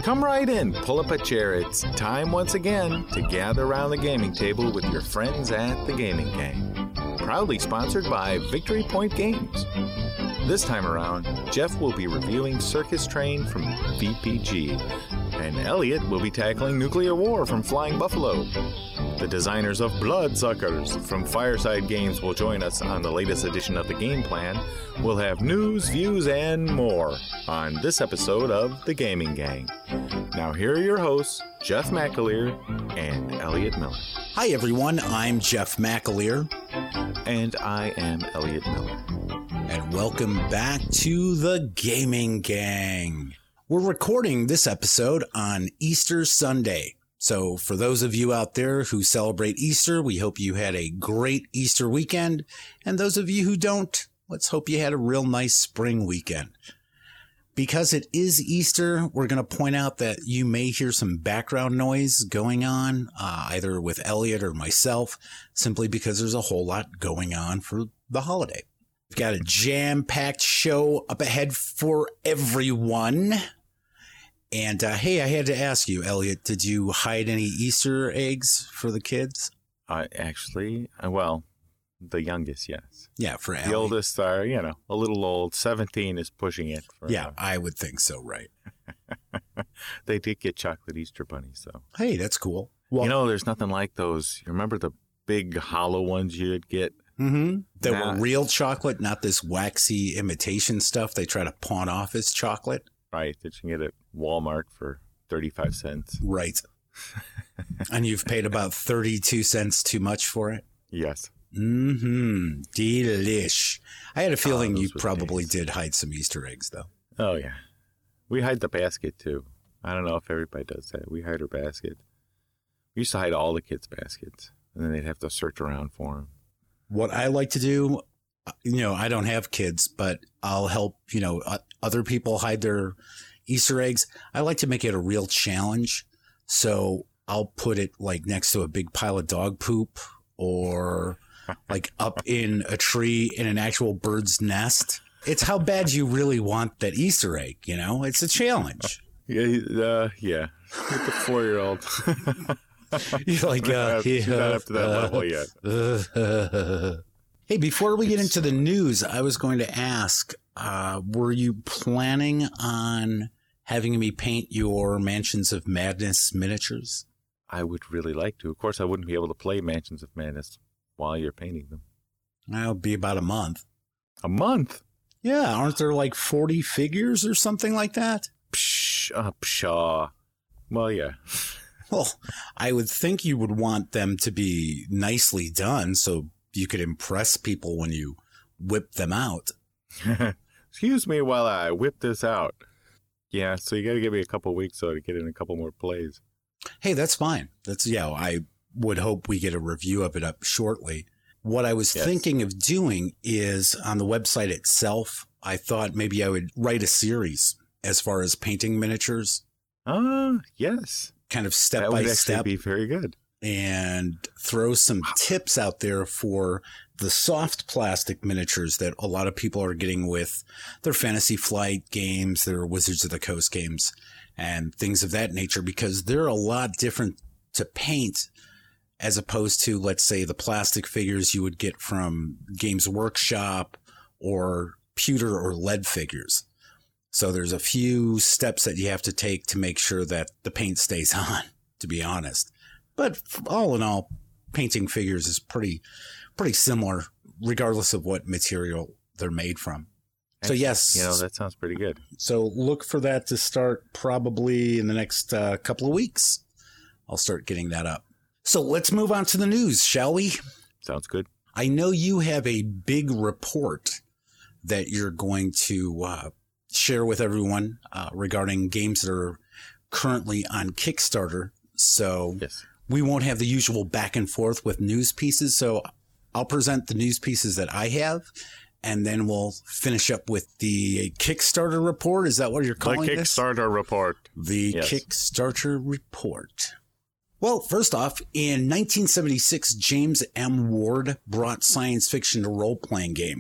Come right in, pull up a chair. It's time once again to gather around the gaming table with your friends at the Gaming Gang. Proudly sponsored by Victory Point Games. This time around, Jeff will be reviewing Circus Train from VPG, and Elliot will be tackling Nuclear War from Flying Buffalo. The designers of Bloodsuckers from Fireside Games will join us on the latest edition of the Game Plan. We'll have news, views, and more on this episode of The Gaming Gang. Now here are your hosts, Jeff McAleer and Elliot Miller. Hi everyone, I'm Jeff McAleer. And I am Elliot Miller. And welcome back to The Gaming Gang. We're recording this episode on Easter Sunday. So for those of you out there who celebrate Easter, we hope you had a great Easter weekend. And those of you who don't, let's hope you had a real nice spring weekend. Because it is Easter, we're going to point out that you may hear some background noise going on, either with Elliot or myself, simply because there's a whole lot going on for the holiday. We've got a jam-packed show up ahead for everyone. And, hey, I had to ask you, Elliot, did you hide any Easter eggs for the kids? Well, the youngest, yes. Yeah, for Elliot. The oldest are, a little old. 17 is pushing it. Yeah, I would think so, right. They did get chocolate Easter bunnies, though. Hey, that's cool. Well, there's nothing like those. You remember the big hollow ones you'd get? Mm-hmm. They were real chocolate, not this waxy imitation stuff they try to pawn off as chocolate. Right, that you can get at Walmart for 35 cents. Right. And you've paid about 32 cents too much for it? Yes. Mm-hmm. Delish. I had a feeling you probably did hide some Easter eggs, though. Oh, yeah. We hide the basket, too. I don't know if everybody does that. We hide our basket. We used to hide all the kids' baskets, and then they'd have to search around for them. What I like to do, I don't have kids, but I'll help, other people hide their Easter eggs. I like to make it a real challenge. So I'll put it like next to a big pile of dog poop or like up in a tree in an actual bird's nest. It's how bad you really want that Easter egg, It's a challenge. Yeah. With the 4-year-old. You're like, she's not up to that level yet. Hey, before we get into the news, I was going to ask, were you planning on having me paint your Mansions of Madness miniatures? I would really like to. Of course, I wouldn't be able to play Mansions of Madness while you're painting them. That'll be about a month. A month? Yeah, aren't there like 40 figures or something like that? Pshaw. Well, yeah. Well, I would think you would want them to be nicely done so you could impress people when you whip them out. Excuse me while I whip this out. Yeah, so you got to give me a couple weeks to get in a couple more plays. Hey, that's fine. I would hope we get a review of it up shortly. What I was thinking of doing is on the website itself, I thought maybe I would write a series as far as painting miniatures. Yes. Kind of step by step. That would actually be very good. And throw some tips out there for the soft plastic miniatures that a lot of people are getting with their Fantasy Flight games, their Wizards of the Coast games, and things of that nature, because they're a lot different to paint as opposed to, let's say, the plastic figures you would get from Games Workshop or pewter or lead figures. So there's a few steps that you have to take to make sure that the paint stays on, to be honest. But all in all, painting figures is pretty similar, regardless of what material they're made from. So yes, that sounds pretty good. So look for that to start probably in the next couple of weeks. I'll start getting that up. So let's move on to the news, shall we? Sounds good. I know you have a big report that you're going to share with everyone regarding games that are currently on Kickstarter. So yes. We won't have the usual back and forth with news pieces. So I'll present the news pieces that I have, and then we'll finish up with the Kickstarter report. Is that what you're calling this? The Kickstarter report. The Kickstarter report. Well, first off, in 1976, James M. Ward brought science fiction to role-playing games.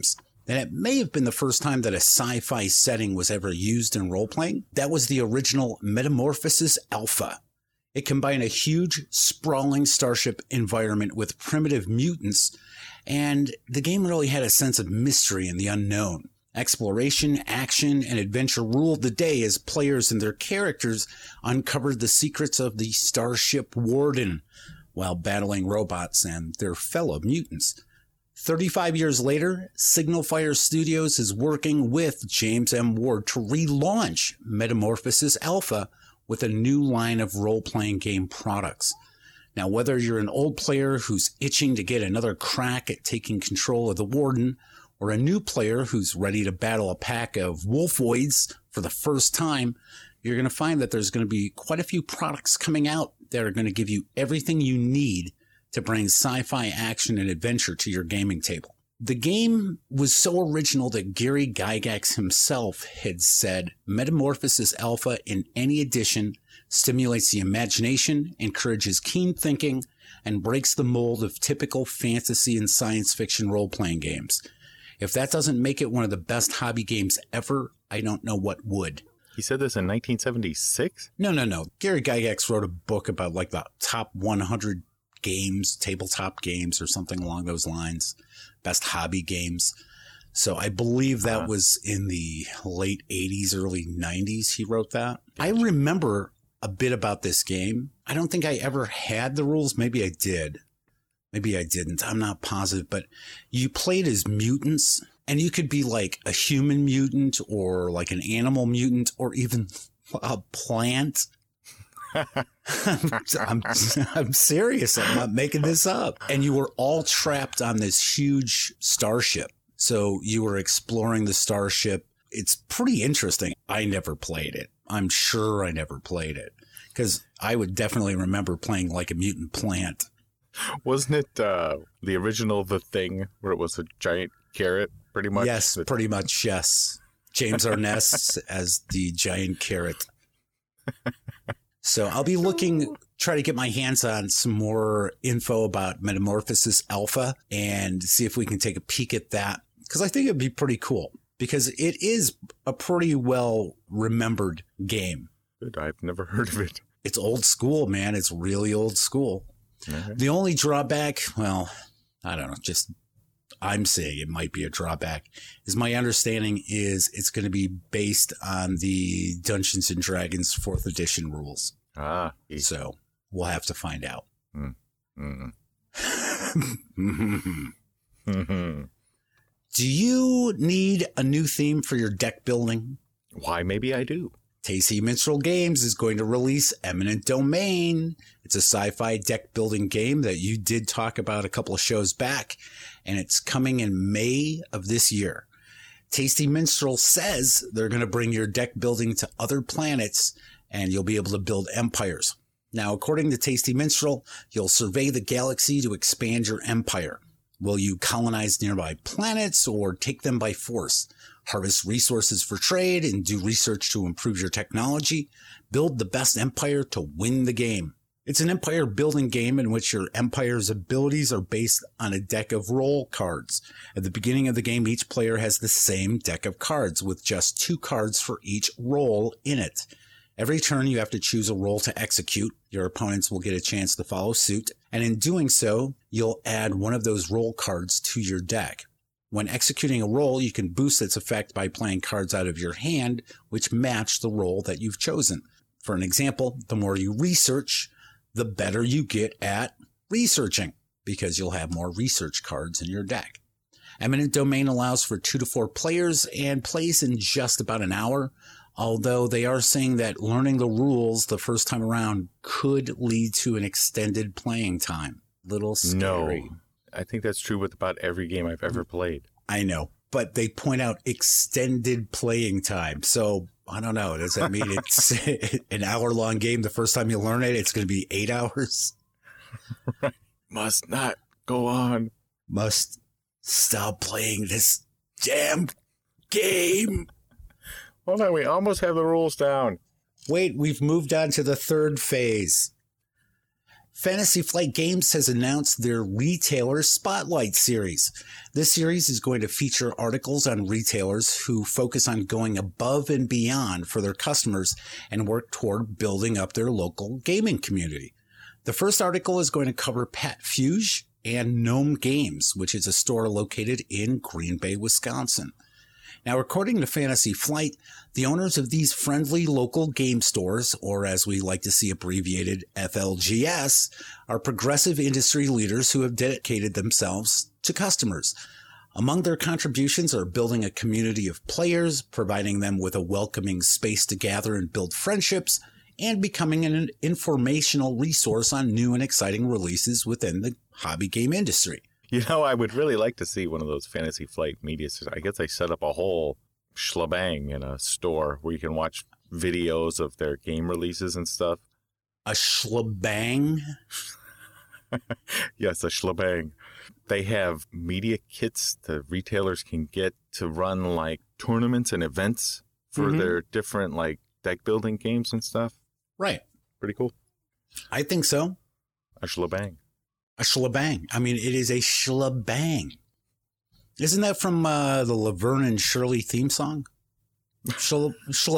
And it may have been the first time that a sci-fi setting was ever used in role-playing. That was the original Metamorphosis Alpha. It combined a huge, sprawling starship environment with primitive mutants, and the game really had a sense of mystery and the unknown. Exploration, action, and adventure ruled the day as players and their characters uncovered the secrets of the Starship Warden while battling robots and their fellow mutants. 35 years later, Signal Fire Studios is working with James M. Ward to relaunch Metamorphosis Alpha with a new line of role-playing game products. Now, whether you're an old player who's itching to get another crack at taking control of the Warden, or a new player who's ready to battle a pack of Wolfoids for the first time, you're going to find that there's going to be quite a few products coming out that are going to give you everything you need to bring sci-fi action and adventure to your gaming table. The game was so original that Gary Gygax himself had said, Metamorphosis Alpha in any edition stimulates the imagination, encourages keen thinking, and breaks the mold of typical fantasy and science fiction role-playing games. If that doesn't make it one of the best hobby games ever, I don't know what would. He said this in 1976? No. Gary Gygax wrote a book about like the top 100 games, tabletop games or something along those lines. Best hobby games. So I believe that was in the late 80s, early 90s he wrote that. I remember a bit about this game. I don't think I ever had the rules. Maybe I did. Maybe I didn't. I'm not positive. But you played as mutants, and you could be like a human mutant or like an animal mutant or even a plant. I'm serious. I'm not making this up. And you were all trapped on this huge starship. So you were exploring the starship. It's pretty interesting. I never played it. I'm sure I never played it because I would definitely remember playing like a mutant plant. Wasn't it the original The Thing where it was a giant carrot pretty much? Yes, pretty much, yes. James Arness as the giant carrot. So I'll be try to get my hands on some more info about Metamorphosis Alpha and see if we can take a peek at that. Because I think it'd be pretty cool because it is a pretty well remembered game. Good. I've never heard of it. It's old school, man. It's really old school. Mm-hmm. The only drawback, well, I don't know, just I'm saying it might be a drawback, is my understanding is it's going to be based on the Dungeons & Dragons 4th edition rules. So we'll have to find out. Mm-hmm. Do you need a new theme for your deck building? Why, maybe I do. Tasty Minstrel Games is going to release Eminent Domain. It's a sci-fi deck building game that you did talk about a couple of shows back, and it's coming in May of this year. Tasty Minstrel says they're going to bring your deck building to other planets, and you'll be able to build empires. Now, according to Tasty Minstrel, you'll survey the galaxy to expand your empire. Will you colonize nearby planets or take them by force? Harvest resources for trade and do research to improve your technology. Build the best empire to win the game. It's an empire building game in which your empire's abilities are based on a deck of role cards. At the beginning of the game, each player has the same deck of cards with just 2 cards for each role in it. Every turn you have to choose a role to execute. Your opponents will get a chance to follow suit. And in doing so, you'll add one of those role cards to your deck. When executing a role, you can boost its effect by playing cards out of your hand, which match the role that you've chosen. For an example, the more you research, the better you get at researching, because you'll have more research cards in your deck. Eminent Domain allows for 2 to 4 players and plays in just about an hour, although they are saying that learning the rules the first time around could lead to an extended playing time. Little scary. No. I think that's true with about every game I've ever played. I know, but they point out extended playing time. So I don't know. Does that mean it's an hour-long game the first time you learn it? It's going to be 8 hours? Right. Must not go on. Must stop playing this damn game. Hold on, we almost have the rules down. Wait, we've moved on to the 3rd phase. Fantasy Flight Games has announced their Retailer Spotlight series. This series is going to feature articles on retailers who focus on going above and beyond for their customers and work toward building up their local gaming community. The first article is going to cover Pat Fuge and Gnome Games, which is a store located in Green Bay, Wisconsin. Now, according to Fantasy Flight, the owners of these friendly local game stores, or as we like to see abbreviated FLGS, are progressive industry leaders who have dedicated themselves to customers. Among their contributions are building a community of players, providing them with a welcoming space to gather and build friendships, and becoming an informational resource on new and exciting releases within the hobby game industry. You know, I would really like to see one of those Fantasy Flight media. I guess they set up a whole shebang in a store where you can watch videos of their game releases and stuff. A shebang? Yes, a shebang. They have media kits the retailers can get to run like tournaments and events for their different like deck building games and stuff. Right. Pretty cool. I think so. A shebang. A shebang. I mean, it is a shebang. Isn't that from the Laverne and Shirley theme song? Shebang,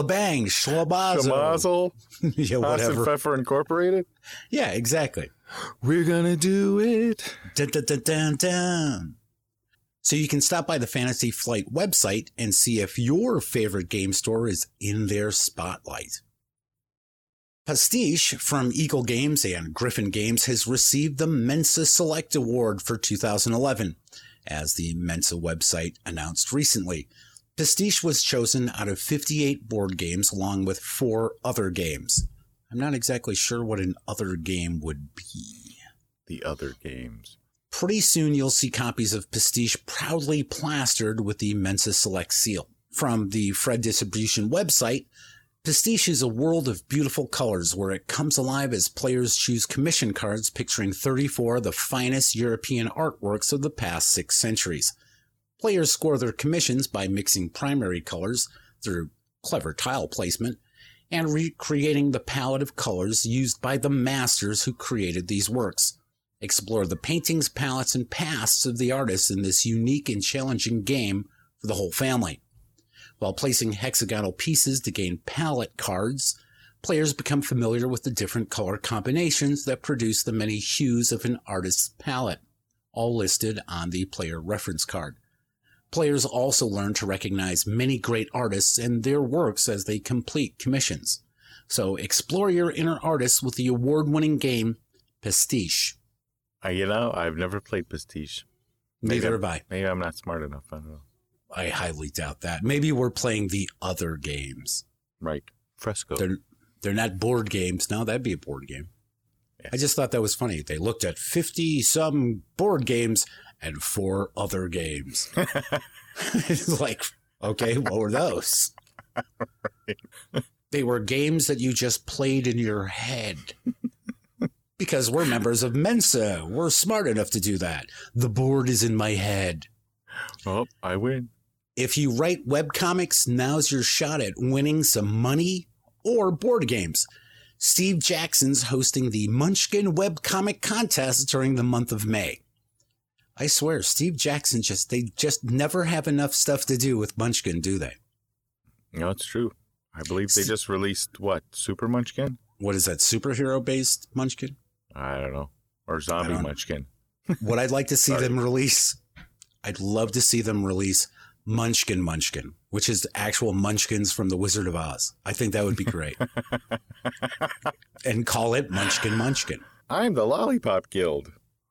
Shlebazo. Yeah, whatever. Haas and Pfeffer Incorporated? Yeah, exactly. We're gonna do it. Dun, dun, dun, dun, dun. So you can stop by the Fantasy Flight website and see if your favorite game store is in their spotlight. Pastiche from Eagle Games and Griffin Games has received the Mensa Select Award for 2011, as the Mensa website announced recently. Pastiche was chosen out of 58 board games along with 4 other games. I'm not exactly sure what an other game would be. The other games. Pretty soon you'll see copies of Pastiche proudly plastered with the Mensa Select seal. From the Fred Distribution website, Pastiche is a world of beautiful colors where it comes alive as players choose commission cards picturing 34 of the finest European artworks of the past 6 centuries. Players score their commissions by mixing primary colors through clever tile placement and recreating the palette of colors used by the masters who created these works. Explore the paintings, palettes, and pasts of the artists in this unique and challenging game for the whole family. While placing hexagonal pieces to gain palette cards, players become familiar with the different color combinations that produce the many hues of an artist's palette, all listed on the player reference card. Players also learn to recognize many great artists and their works as they complete commissions. So explore your inner artists with the award-winning game Pastiche. I've never played Pastiche. Neither have I. Maybe I'm not smart enough. I don't know. I highly doubt that. Maybe we're playing the other games. Right. Fresco. They're not board games. No, that'd be a board game. Yeah. I just thought that was funny. They looked at 50-some board games and 4 other games. It's like, okay, what were those? Right. They were games that you just played in your head. Because we're members of Mensa. We're smart enough to do that. The board is in my head. Oh, I win. If you write webcomics, now's your shot at winning some money or board games. Steve Jackson's hosting the Munchkin webcomic contest during the month of May. I swear, Steve Jackson they just never have enough stuff to do with Munchkin, do they? No, it's true. I believe they just released, Super Munchkin? What is that, superhero-based Munchkin? I don't know. Or Zombie Munchkin. What I'd like to see them release, I'd love to see them release Munchkin, which is actual munchkins from the Wizard of Oz. I think that would be great. And call it Munchkin. I'm the Lollipop Guild.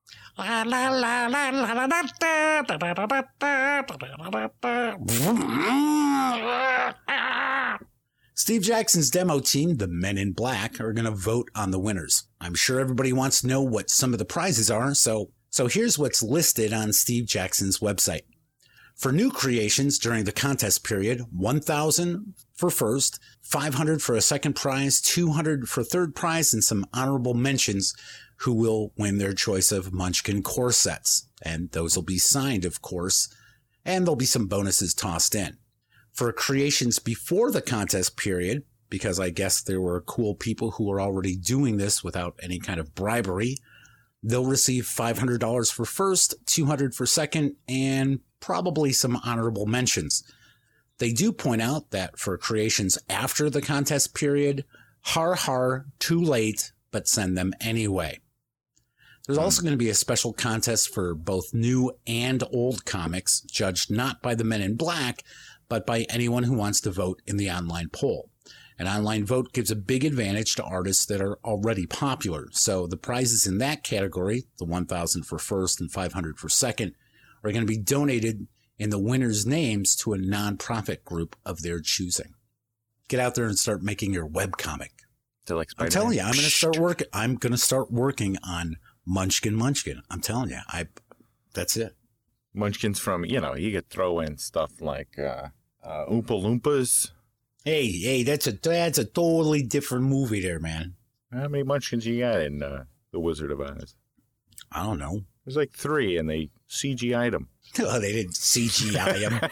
Steve Jackson's demo team, the Men in Black, are going to vote on the winners. I'm sure everybody wants to know what some of the prizes are, so here's what's listed on Steve Jackson's website. For new creations during the contest period, $1,000 for first, $500 for a second prize, $200 for third prize, and some honorable mentions who will win their choice of Munchkin core sets. And those will be signed, of course, and there'll be some bonuses tossed in. For creations before the contest period, because I guess there were cool people who were already doing this without any kind of bribery. They'll receive $500 for first, $200 for second, and probably some honorable mentions. They do point out that for creations after the contest period, har, too late, but send them anyway. There's also going to be a special contest for both new and old comics, judged not by the Men in Black, but by anyone who wants to vote in the online poll. An online vote gives a big advantage to artists that are already popular. So the prizes in that category, the $1,000 for first and $500 for second, are going to be donated in the winners' names to a nonprofit group of their choosing. Get out there and start making your webcomic. Like I'm telling you, I'm going to start working on Munchkin. I'm telling you, that's it. Munchkins from, you could throw in stuff like Oompa Loompas. Hey, that's a totally different movie there, man. How many Munchkins you got in The Wizard of Oz? I don't know. There's like 3, and they CGI'd them. Oh, they didn't CGI them.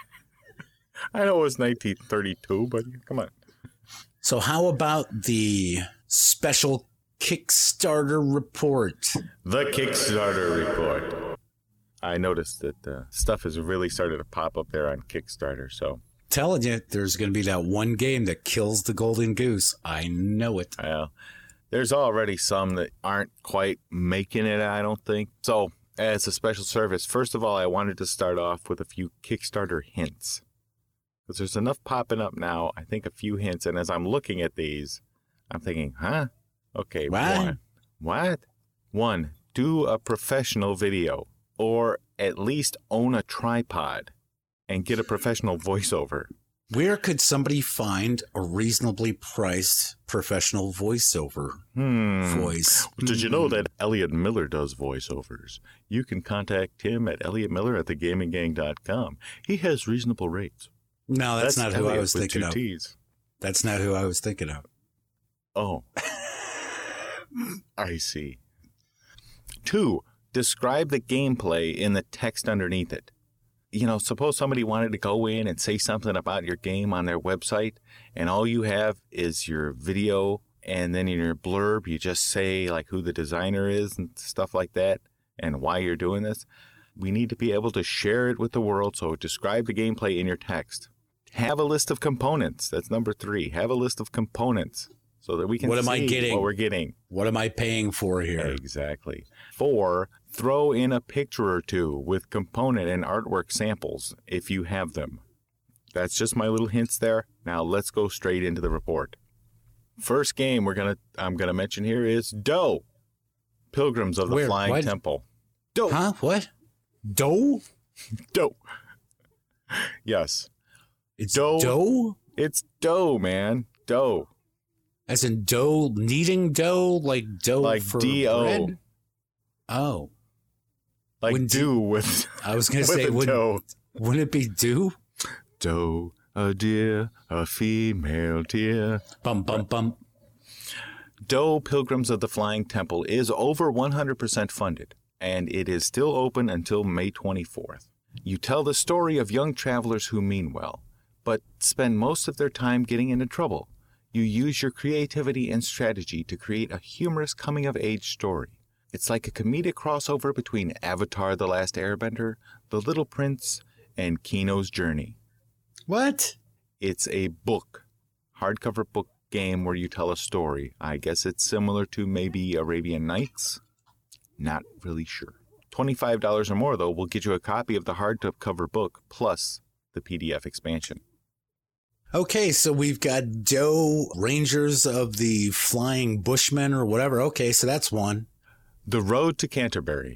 I know it was 1932, but come on. So how about the special Kickstarter report? The Kickstarter report. I noticed that stuff has really started to pop up there on Kickstarter, so... Telling you, there's going to be that one game that kills the golden goose. I know it. Well, there's already some that aren't quite making it, I don't think. So, as a special service, first of all, I wanted to start off with a few Kickstarter hints. Because there's enough popping up now, I think a few hints. And as I'm looking at these, I'm thinking, huh? Okay, what? 1, do a professional video. Or at least own a tripod. And get a professional voiceover. Where could somebody find a reasonably priced professional voiceover voice? Did you know that Elliot Miller does voiceovers? You can contact him at elliottmiller@thegaminggang.com. He has reasonable rates. No, that's not who I was thinking of. T's. That's not who I was thinking of. Oh. I see. 2, describe the gameplay in the text underneath it. Suppose somebody wanted to go in and say something about your game on their website, and all you have is your video, and then in your blurb, you just say like who the designer is and stuff like that, and why you're doing this. We need to be able to share it with the world, so describe the gameplay in your text. Have a list of components. That's number 3. Have a list of components so that we can see what we're getting. What am I paying for here? Exactly. 4, throw in a picture or 2 with component and artwork samples if you have them. That's just my little hints there. Now let's go straight into the report. First game I'm gonna mention here is Doe, Pilgrims of the Flying Temple. Doe. Huh? What? Doe? Doe. Yes. It's dough? It's dough, man. Dough. As in dough, kneading dough, like dough like for D-O. bread? Oh. Like Wouldn't do with I was going to say, wouldn't it be do? Doe, a deer, a female deer. Bum, bum, bum. Doe, Pilgrims of the Flying Temple is over 100% funded, and it is still open until May 24th. You tell the story of young travelers who mean well, but spend most of their time getting into trouble. You use your creativity and strategy to create a humorous coming-of-age story. It's like a comedic crossover between Avatar: The Last Airbender, The Little Prince, and Kino's Journey. What? It's a book, hardcover book game where you tell a story. I guess it's similar to maybe Arabian Nights. Not really sure. $25 or more, though, will get you a copy of the hardcover book plus the PDF expansion. Okay, so we've got Doe, Rangers of the Flying Bushmen or whatever. Okay, so that's one. The Road to Canterbury.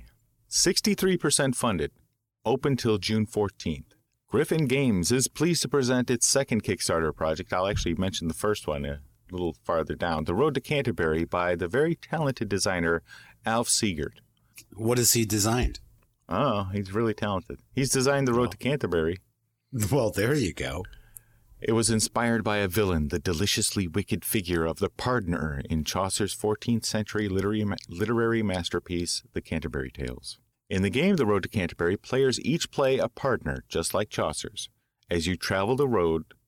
63% funded. Open till June 14th. Griffin Games is pleased to present its second Kickstarter project. I'll actually mention the first one a little farther down. The Road to Canterbury by the very talented designer Alf Siegert. What has he designed? Oh, he's really talented. He's designed The Road to Canterbury. Well, there you go. It was inspired by a villain, the deliciously wicked figure of the Pardoner in Chaucer's 14th century literary masterpiece, The Canterbury Tales. In the game The Road to Canterbury, players each play a Pardoner, just like Chaucer's. As you travel the road,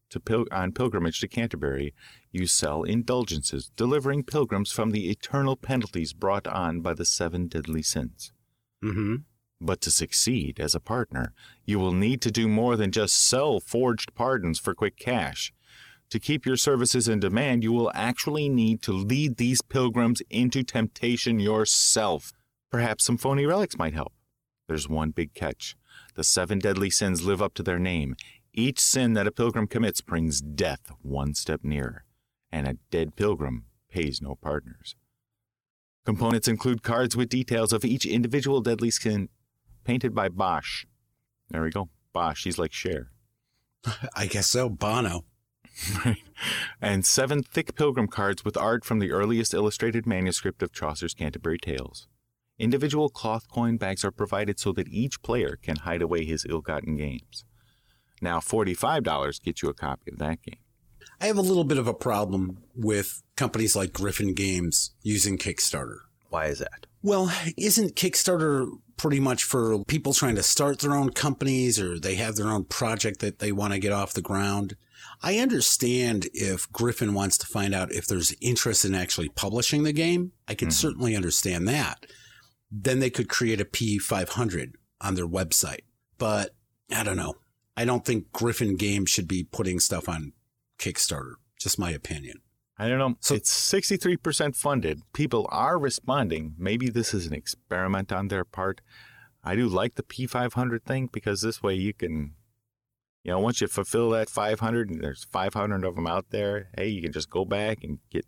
on pilgrimage to Canterbury, you sell indulgences, delivering pilgrims from the eternal penalties brought on by the 7 deadly sins. Mm-hmm. But to succeed as a partner, you will need to do more than just sell forged pardons for quick cash. To keep your services in demand, you will actually need to lead these pilgrims into temptation yourself. Perhaps some phony relics might help. There's one big catch. The 7 deadly sins live up to their name. Each sin that a pilgrim commits brings death one step nearer, and a dead pilgrim pays no partners. Components include cards with details of each individual deadly sin painted by Bosch. There we go. Bosch, he's like Cher. I guess so. Bono. Right. And 7 thick pilgrim cards with art from the earliest illustrated manuscript of Chaucer's Canterbury Tales. Individual cloth coin bags are provided so that each player can hide away his ill-gotten gains. Now, $45 gets you a copy of that game. I have a little bit of a problem with companies like Griffin Games using Kickstarter. Why is that? Well, isn't Kickstarter pretty much for people trying to start their own companies, or they have their own project that they want to get off the ground? I understand if Griffin wants to find out if there's interest in actually publishing the game. I could certainly understand that. Then they could create a P500 on their website. But I don't know. I don't think Griffin Games should be putting stuff on Kickstarter. Just my opinion. I don't know. So it's 63% funded. People are responding. Maybe this is an experiment on their part. I do like the P500 thing because this way you can, once you fulfill that 500 and there's 500 of them out there, hey, you can just go back and get,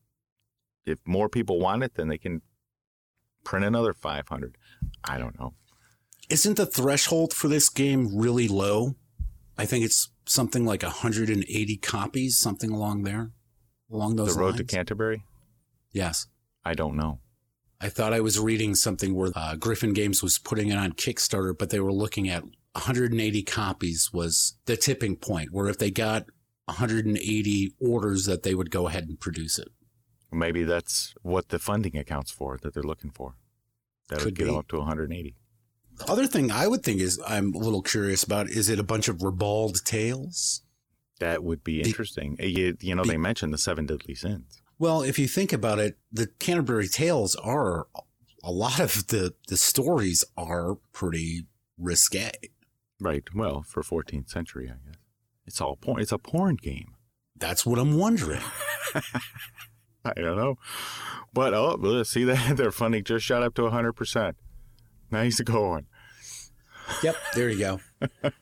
if more people want it, then they can print another 500. I don't know. Isn't the threshold for this game really low? I think it's something like 180 copies, something along those lines. The Road to Canterbury? Yes. I don't know. I thought I was reading something where Griffin Games was putting it on Kickstarter, but they were looking at 180 copies was the tipping point, where if they got 180 orders that they would go ahead and produce it. Maybe that's what the funding accounts for, that they're looking for. That would get them up to 180. The other thing I would think is I'm a little curious about, is it a bunch of ribald tales? That would be interesting. They mentioned the 7 deadly sins. Well, if you think about it, the Canterbury Tales are, a lot of the stories are pretty risque. Right. Well, for 14th century, I guess. It's all porn. It's a porn game. That's what I'm wondering. I don't know. But, let's see that. Their funding just shot up to 100%. Nice going. Yep, there you go.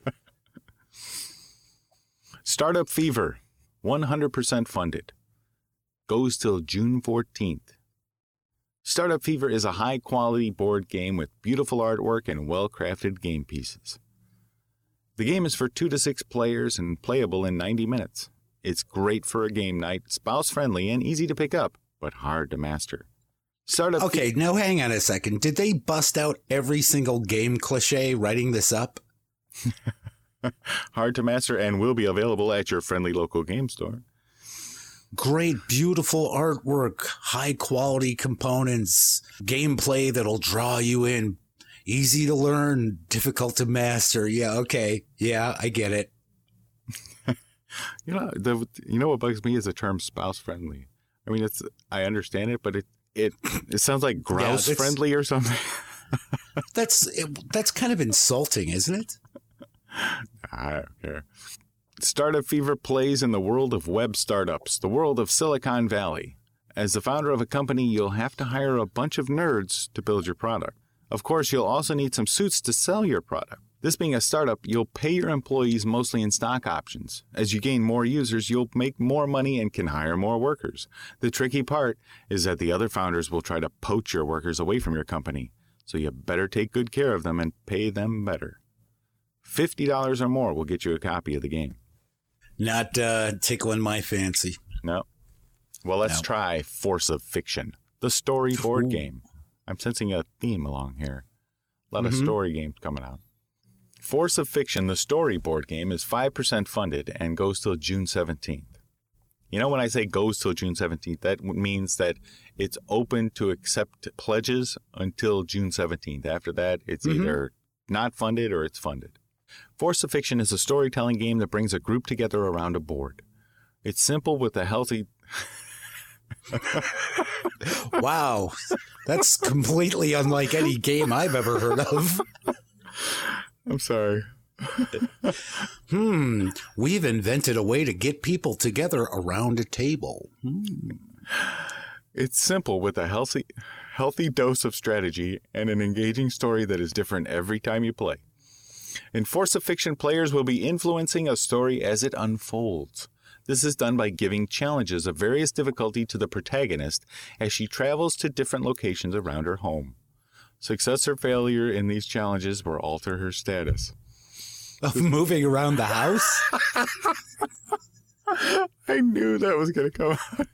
Startup Fever, 100% funded. Goes till June 14th. Startup Fever is a high-quality board game with beautiful artwork and well-crafted game pieces. The game is for 2 to 6 players and playable in 90 minutes. It's great for a game night, spouse-friendly, and easy to pick up, but hard to master. Now hang on a second. Did they bust out every single game cliche writing this up? Hard to master and will be available at your friendly local game store. Great, beautiful artwork, high quality components, gameplay that'll draw you in. Easy to learn, difficult to master. Yeah, okay. Yeah, I get it. What bugs me is the term spouse friendly. I mean, I understand it, but it sounds like grouse friendly or something. That's kind of insulting, isn't it? I don't care. Startup Fever plays in the world of web startups, the world of Silicon Valley. As the founder of a company, you'll have to hire a bunch of nerds to build your product. Of course, you'll also need some suits to sell your product. This being a startup, you'll pay your employees mostly in stock options. As you gain more users, you'll make more money and can hire more workers. The tricky part is that the other founders will try to poach your workers away from your company, so you better take good care of them and pay them better. $50 or more will get you a copy of the game. Not tickling my fancy. No. Well, let's try Force of Fiction, the storyboard game. I'm sensing a theme along here. A lot of story games coming out. Force of Fiction, the storyboard game, is 5% funded and goes till June 17th. When I say goes till June 17th, that means that it's open to accept pledges until June 17th. After that, it's either not funded or it's funded. Force of Fiction is a storytelling game that brings a group together around a board. It's simple with a healthy... Wow, that's completely unlike any game I've ever heard of. I'm sorry. We've invented a way to get people together around a table. It's simple with a healthy dose of strategy and an engaging story that is different every time you play. In Force of Fiction, players will be influencing a story as it unfolds. This is done by giving challenges of various difficulty to the protagonist as she travels to different locations around her home. Success or failure in these challenges will alter her status. Of moving around the house? I knew that was going to come out.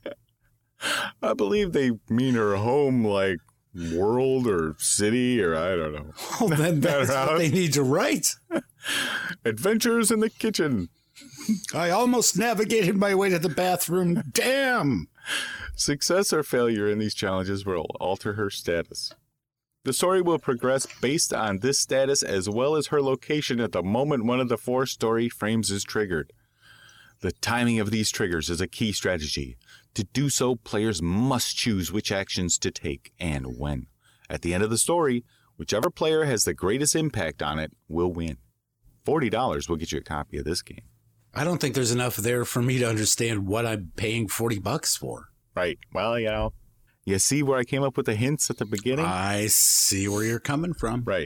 I believe they mean her home, like world or city, or I don't know. Well, then that's what they need to write. Adventures in the kitchen. I almost navigated my way to the bathroom. Damn! Success or failure in these challenges will alter her status. The story will progress based on this status as well as her location at the moment one of the 4 story frames is triggered. The timing of these triggers is a key strategy. To do so, players must choose which actions to take and when. At the end of the story, whichever player has the greatest impact on it will win. $40 will get you a copy of this game. I don't think there's enough there for me to understand what I'm paying $40 for. Right. Well, you see where I came up with the hints at the beginning? I see where you're coming from. Right.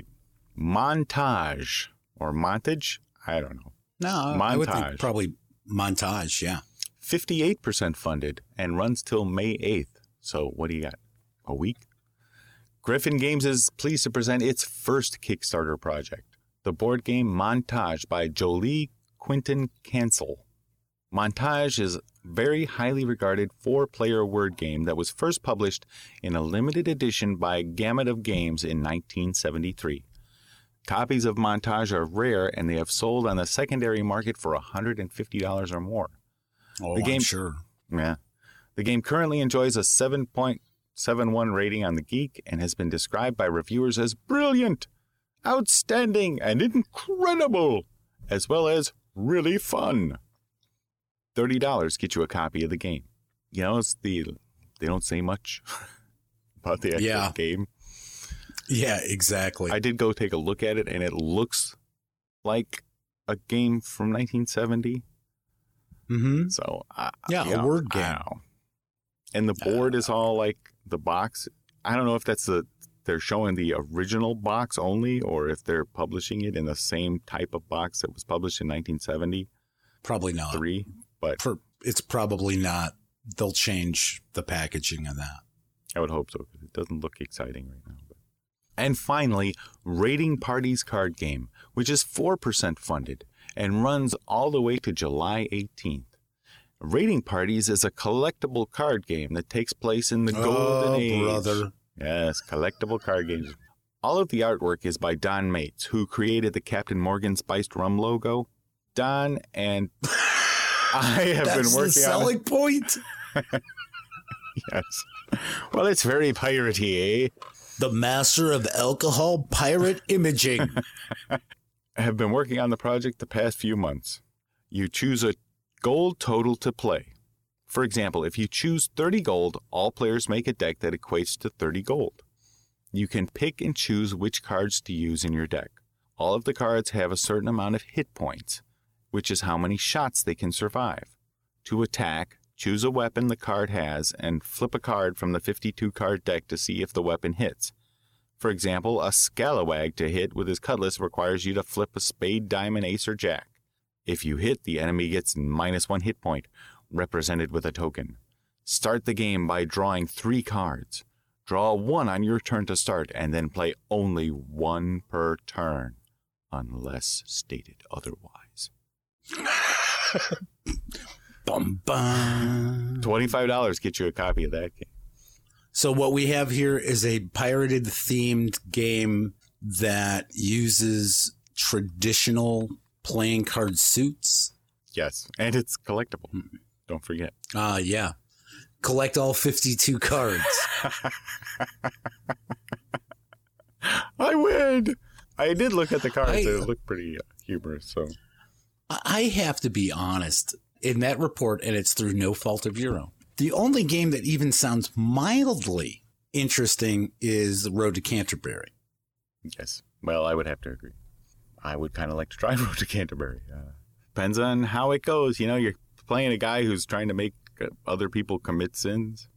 Montage or montage? I don't know. No, Montage. I would think probably montage, yeah. 58% funded and runs till May 8th. So what do you got? A week? Griffin Games is pleased to present its first Kickstarter project, the board game Montage by Jolie Quinton Cancel. Montage is a very highly regarded 4-player word game that was first published in a limited edition by Gamut of Games in 1973. Copies of Montage are rare and they have sold on the secondary market for $150 or more. Oh, the game, I'm sure. Yeah. The game currently enjoys a 7.71 rating on the Geek and has been described by reviewers as brilliant, outstanding, and incredible, as well as really fun. $30 get you a copy of the game. You know, they don't say much about the actual game. Yeah, exactly. I did go take a look at it, and it looks like a game from 1970. Mm-hmm. So, a word game. And the board is all like the box. I don't know if they're showing the original box only, or if they're publishing it in the same type of box that was published in 1970. Probably not. But it's probably not. They'll change the packaging of that. I would hope so, because it doesn't look exciting right now. And finally, Raiding Parties card game, which is 4% funded and runs all the way to July 18th. Raiding Parties is a collectible card game that takes place in the golden age. Brother. Yes, collectible card games. All of the artwork is by Don Mates, who created the Captain Morgan Spiced Rum logo. Don and I have been working on... That's the selling point? Yes. Well, it's very piratey, eh? The master of alcohol pirate imaging. I have been working on the project the past few months. You choose a gold total to play. For example, if you choose 30 gold, all players make a deck that equates to 30 gold. You can pick and choose which cards to use in your deck. All of the cards have a certain amount of hit points, which is how many shots they can survive. To attack, choose a weapon the card has and flip a card from the 52-card deck to see if the weapon hits. For example, a scalawag to hit with his cutlass requires you to flip a spade, diamond, ace, or jack. If you hit, the enemy gets -1 hit point, represented with a token. Start the game by drawing 3 cards. Draw 1 on your turn to start, and then play only 1 per turn, unless stated otherwise. Bum, bum. $25 get you a copy of that game. So what we have here is a pirated themed game that uses traditional playing card suits. Yes, and it's collectible. Don't forget. Yeah. Collect all 52 cards. I win. I did look at the cards. They look pretty humorous. So I have to be honest. In that report, and it's through no fault of your own, the only game that even sounds mildly interesting is The Road to Canterbury. yes. Well, I would have to agree. I would kind of like to try Road to Canterbury. Depends on how it goes. You know, you're playing a guy who's trying to make other people commit sins.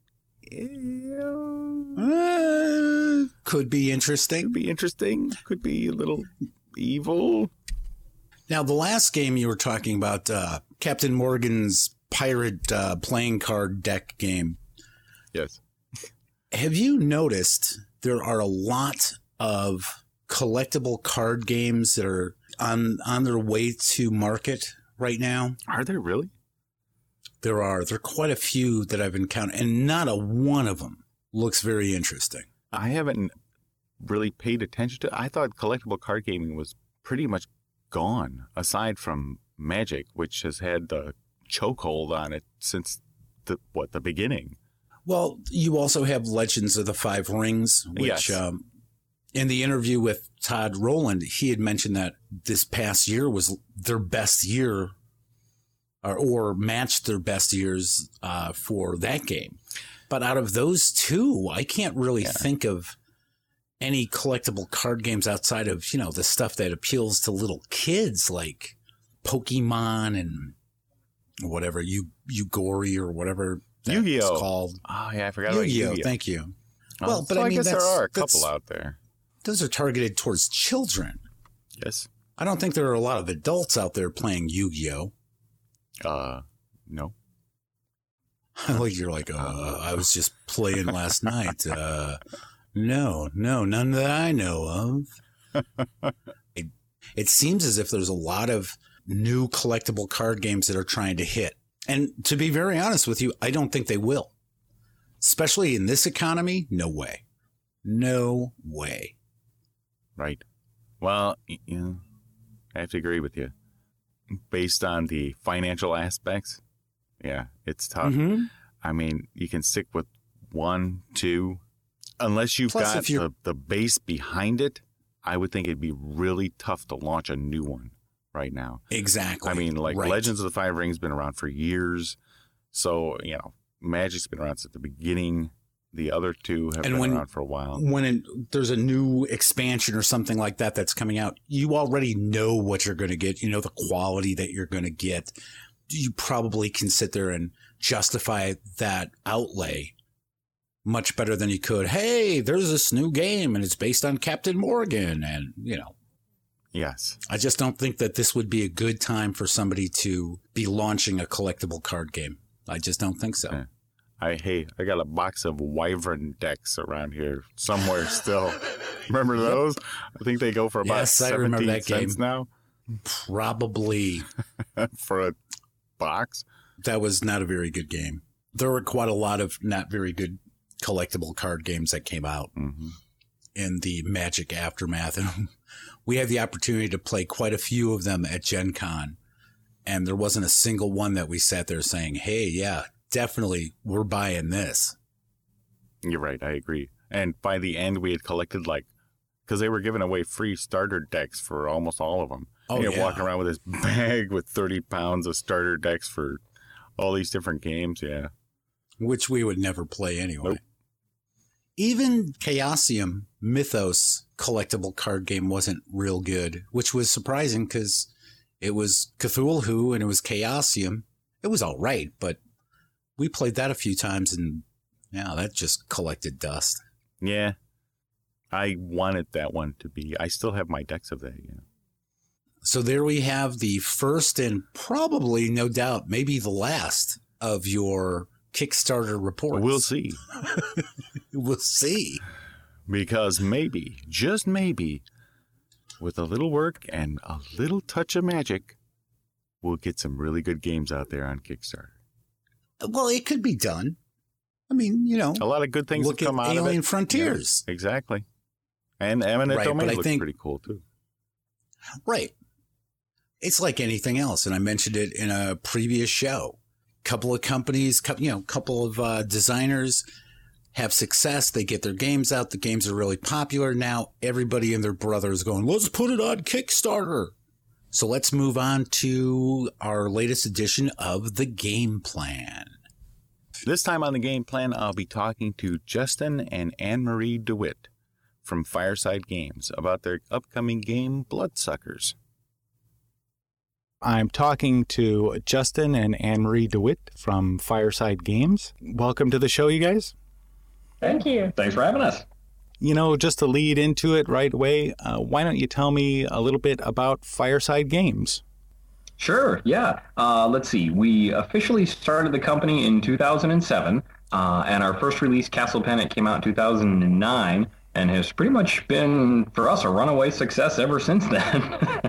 Could be interesting. Could be interesting. Could be a little evil. Now, the last game you were talking about, Captain Morgan's pirate playing card deck game. Yes. Have you noticed there are a lot of collectible card games that are on their way to market right now? Are there really? There are. There are quite a few that I've encountered, and not a one of them looks very interesting. I haven't really paid attention to. I thought collectible card gaming was pretty much gone, aside from Magic, which has had the chokehold on it since the beginning. Well, you also have Legends of the Five Rings, which Yes. In the interview with Todd Rowland, he had mentioned that this past year was their best year or matched their best years for that game. But out of those two, I can't really think of any collectible card games outside of, the stuff that appeals to little kids like Pokemon and whatever, Yu-Gi-Oh or whatever that's Yu-Gi-Oh! Called. Oh, yeah, I forgot about Yu-Gi-Oh! Yu-Gi-Oh! Thank you. Oh, Well, but so I mean, guess there that's- are a couple that's- out there. Those are targeted towards children. Yes. I don't think there are a lot of adults out there playing Yu-Gi-Oh! No. Like you're like, I was just playing last night. No, none that I know of. It seems as if there's a lot of new collectible card games that are trying to hit. And to be very honest with you, I don't think they will. Especially in this economy, no way. No way. Right. Well, I have to agree with you. Based on the financial aspects, yeah, it's tough. Mm-hmm. I mean, you can stick with 1, 2, unless you've Plus, got if you're- the base behind it. I would think it'd be really tough to launch a new one right now. Exactly. I mean, like Right. Legends of the Five Rings been around for years. So, Magic's been around since the beginning. The other two have And been around for a while. When there's a new expansion or something like that that's coming out, you already know what you're going to get. You know the quality that you're going to get. You probably can sit there and justify that outlay much better than you could. Hey, there's this new game and it's based on Captain Morgan. And, Yes. I just don't think that this would be a good time for somebody to be launching a collectible card game. I just don't think so. Yeah. I got a box of Wyvern decks around here somewhere still. Remember those? I think they go for about Yes, I 17 remember that cents game. now Probably. for a box. That was not a very good game. There were quite a lot of not very good collectible card games that came out Mm-hmm. in the Magic aftermath. And we had the opportunity to play quite a few of them at Gen Con. And there wasn't a single one that we sat there saying, hey, yeah, definitely we're buying this. You're right. I agree. And by the end, we had collected because they were giving away free starter decks for almost all of them. Oh, You're yeah. walking around with this bag with 30 pounds of starter decks for all these different games. Yeah. Which we would never play anyway. Nope. Even Chaosium Mythos collectible card game wasn't real good, which was surprising because it was Cthulhu and it was Chaosium. It was all right, but we played that a few times and yeah, that just collected dust. Yeah. I wanted that one to be. I still have my decks of that. Yeah. So there we have the first and probably, no doubt, maybe the last of your Kickstarter reports. We'll see. We'll see. Because maybe, just maybe, with a little work and a little touch of magic, we'll get some really good games out there on Kickstarter. Well, it could be done. I mean, A lot of good things look have come at out of it. Alien Frontiers. Yeah, exactly. And Eminent Right, Domain but I looks think- pretty cool, too. Right. It's like anything else, and I mentioned it in a previous show. Couple of companies, couple of designers have success. They get their games out. The games are really popular. Now everybody and their brother is going, let's put it on Kickstarter. So let's move on to our latest edition of the Game Plan. This time on the Game Plan, I'll be talking to Justin and Anne-Marie DeWitt from Fireside Games about their upcoming game, Bloodsuckers. I'm talking to Justin and Anne-Marie DeWitt from Fireside Games. Welcome to the show, you guys. Thank you. Thanks for having us. You know, just to lead into it right away, why don't you tell me a little bit about Fireside Games? Sure, yeah. Let's see. We officially started the company in 2007, and our first release, Castle Panic, came out in 2009, and has pretty much been, for us, a runaway success ever since then.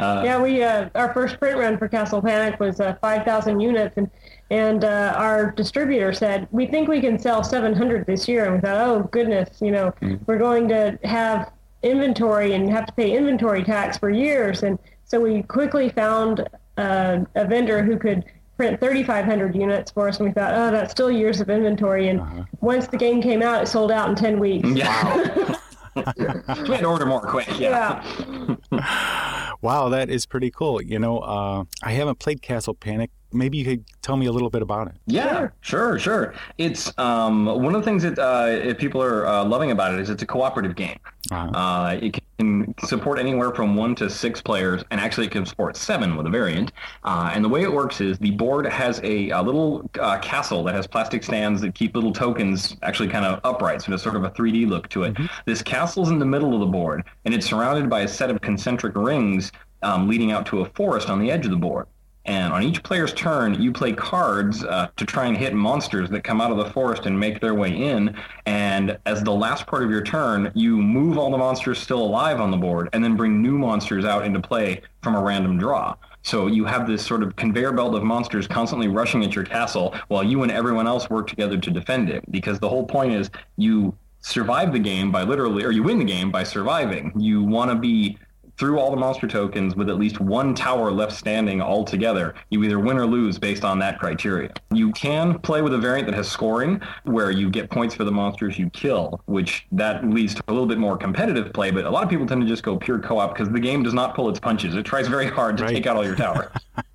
Our first print run for Castle Panic was 5,000 units, and our distributor said, we think we can sell 700 this year. And we thought, oh, goodness, we're going to have inventory and have to pay inventory tax for years. And so we quickly found a vendor who could print 3,500 units for us, and we thought, oh, that's still years of inventory. And once the game came out, it sold out in 10 weeks. Yeah. We had to order more quick. Yeah. Wow, that is pretty cool. I haven't played Castle Panic. Maybe you could tell me a little bit about it. Yeah, sure. It's one of the things that if people are loving about it is it's a cooperative game. It can support anywhere from 1 to 6 players, and actually it can support 7 with a variant. And the way it works is the board has a little castle that has plastic stands that keep little tokens actually kind of upright, so there's sort of a 3D look to it. Mm-hmm. This castle's in the middle of the board, and it's surrounded by a set of concentric rings leading out to a forest on the edge of the board. And on each player's turn, you play cards to try and hit monsters that come out of the forest and make their way in. And as the last part of your turn, you move all the monsters still alive on the board and then bring new monsters out into play from a random draw. So you have this sort of conveyor belt of monsters constantly rushing at your castle while you and everyone else work together to defend it. Because the whole point is you survive the game by you win the game by surviving. You want to be through all the monster tokens with at least one tower left standing altogether. You either win or lose based on that criteria. You can play with a variant that has scoring, where you get points for the monsters you kill, which that leads to a little bit more competitive play, but a lot of people tend to just go pure co-op because the game does not pull its punches. It tries very hard to take out all your towers.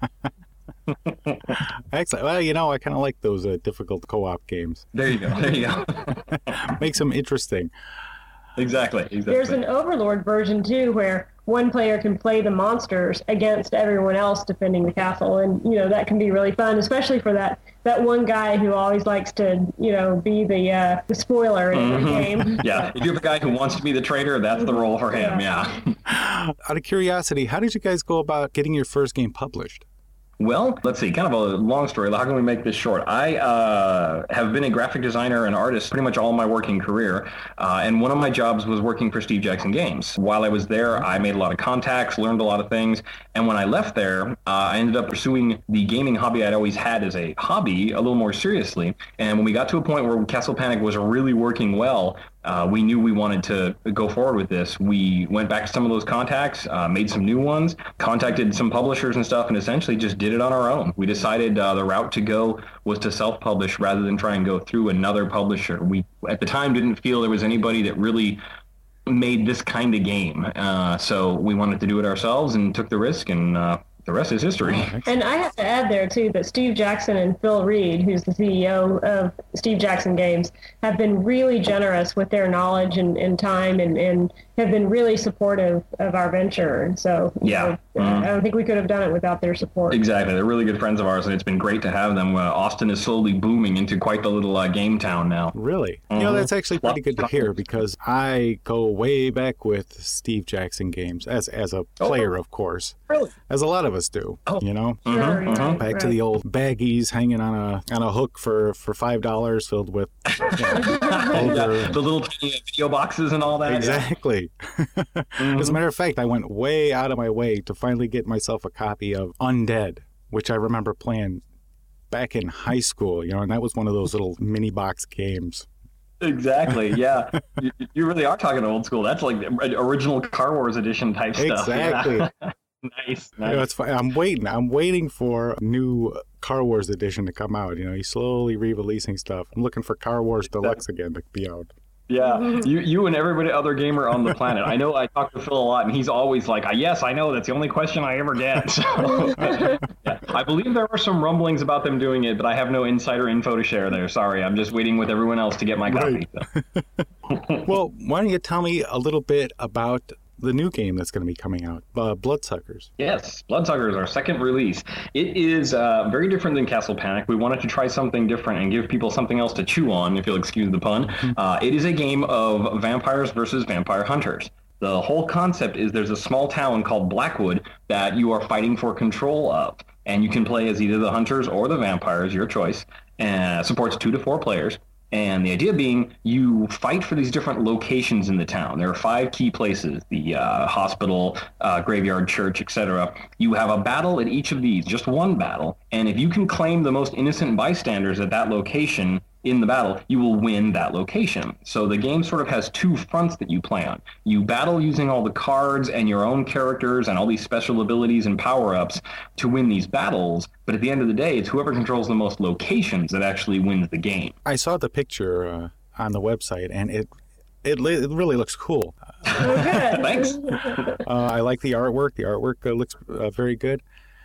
Excellent. Well, I kind of like those difficult co-op games. There you go. Makes them interesting. Exactly. There's an Overlord version, too, where one player can play the monsters against everyone else defending the castle. And, that can be really fun, especially for that one guy who always likes to, be the spoiler in every game. Yeah. If you have a guy who wants to be the traitor, that's the role for him. Yeah. Out of curiosity, how did you guys go about getting your first game published? Well, let's see, kind of a long story. How can we make this short? I have been a graphic designer and artist pretty much all my working career, and one of my jobs was working for Steve Jackson Games. While I was there, I made a lot of contacts, learned a lot of things, and when I left there, I ended up pursuing the gaming hobby I'd always had as a hobby a little more seriously, and when we got to a point where Castle Panic was really working well, we knew we wanted to go forward with this. We went back to some of those contacts, made some new ones, contacted some publishers and stuff, and essentially just did it on our own. We decided the route to go was to self-publish rather than try and go through another publisher. We, at the time, didn't feel there was anybody that really made this kind of game. So we wanted to do it ourselves and took the risk, and the rest is history. And I have to add there, too, that Steve Jackson and Phil Reed, who's the CEO of Steve Jackson Games, have been really generous with their knowledge and time and have been really supportive of our venture. And so, I don't think we could have done it without their support. Exactly. They're really good friends of ours, and it's been great to have them. Austin is slowly booming into quite the little game town now. Really? That's actually pretty good to hear, because I go way back with Steve Jackson Games as a player, of course. Really? As a lot of us do, Sure, back to the old baggies hanging on a hook for $5 filled with the little tiny video boxes and all that. Exactly. As a matter of fact, I went way out of my way to finally get myself a copy of Undead, which I remember playing back in high school, and that was one of those little mini box games. Exactly. Yeah. You really are talking old school. That's like the original Car Wars edition type stuff. Exactly. Yeah. Nice. It's fine. I'm waiting for a new Car Wars edition to come out. He's slowly re-releasing stuff. I'm looking for Car Wars Deluxe again to be out. Yeah, you and everybody other gamer on the planet. I know I talk to Phil a lot, and he's always like, "Yes, I know. That's the only question I ever get." So, yeah. I believe there are some rumblings about them doing it, but I have no insider info to share there. Sorry, I'm just waiting with everyone else to get my copy. So. Well, why don't you tell me a little bit about the new game that's going to be coming out, Bloodsuckers. Yes, Bloodsuckers, our second release. It is very different than Castle Panic. We wanted to try something different and give people something else to chew on, if you'll excuse the pun. It is a game of vampires versus vampire hunters. The whole concept is there's a small town called Blackwood that you are fighting for control of. And you can play as either the hunters or the vampires, your choice. And supports 2 to 4 players. And the idea being you fight for these different locations in the town. There are 5 key places, the hospital, graveyard, church, etc. You have a battle at each of these, just one battle. And if you can claim the most innocent bystanders at that location in the battle, you will win that location. So the game sort of has 2 fronts that you play on. You battle using all the cards and your own characters and all these special abilities and power-ups to win these battles. But at the end of the day, it's whoever controls the most locations that actually wins the game. I saw the picture on the website, and it really looks cool. Thanks. I like the artwork. The artwork looks very good.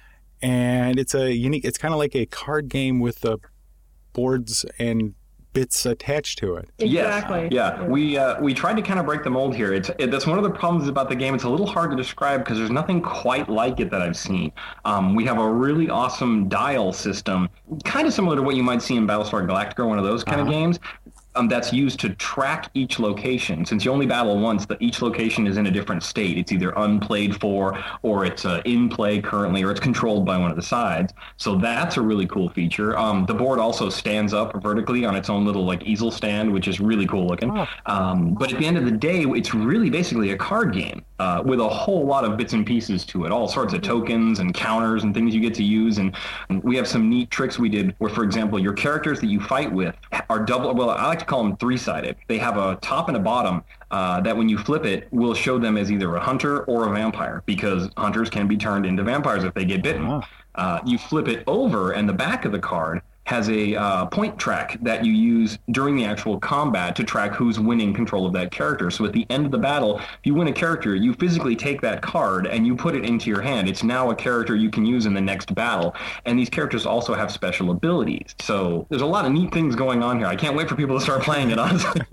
And it's it's kind of like a card game with boards and bits attached to it. Exactly. Yes. Yeah. We tried to kind of break the mold here. That's one of the problems about the game. It's a little hard to describe because there's nothing quite like it that I've seen. We have a really awesome dial system, kind of similar to what you might see in Battlestar Galactica, one of those kind of games. That's used to track each location. Since you only battle once, each location is in a different state. It's either unplayed for, or it's in play currently, or it's controlled by one of the sides. So that's a really cool feature. The board also stands up vertically on its own little easel stand, which is really cool looking. But at the end of the day, it's really basically a card game with a whole lot of bits and pieces to it, all sorts of tokens and counters and things you get to use. And we have some neat tricks we did where, for example, your characters that you fight with are double. Well, I like to call them 3-sided. They have a top and a bottom that when you flip it will show them as either a hunter or a vampire, because hunters can be turned into vampires if they get bitten. You flip it over, and the back of the card has a point track that you use during the actual combat to track who's winning control of that character. So at the end of the battle, if you win a character, you physically take that card and you put it into your hand. It's now a character you can use in the next battle. And these characters also have special abilities. So there's a lot of neat things going on here. I can't wait for people to start playing it, honestly.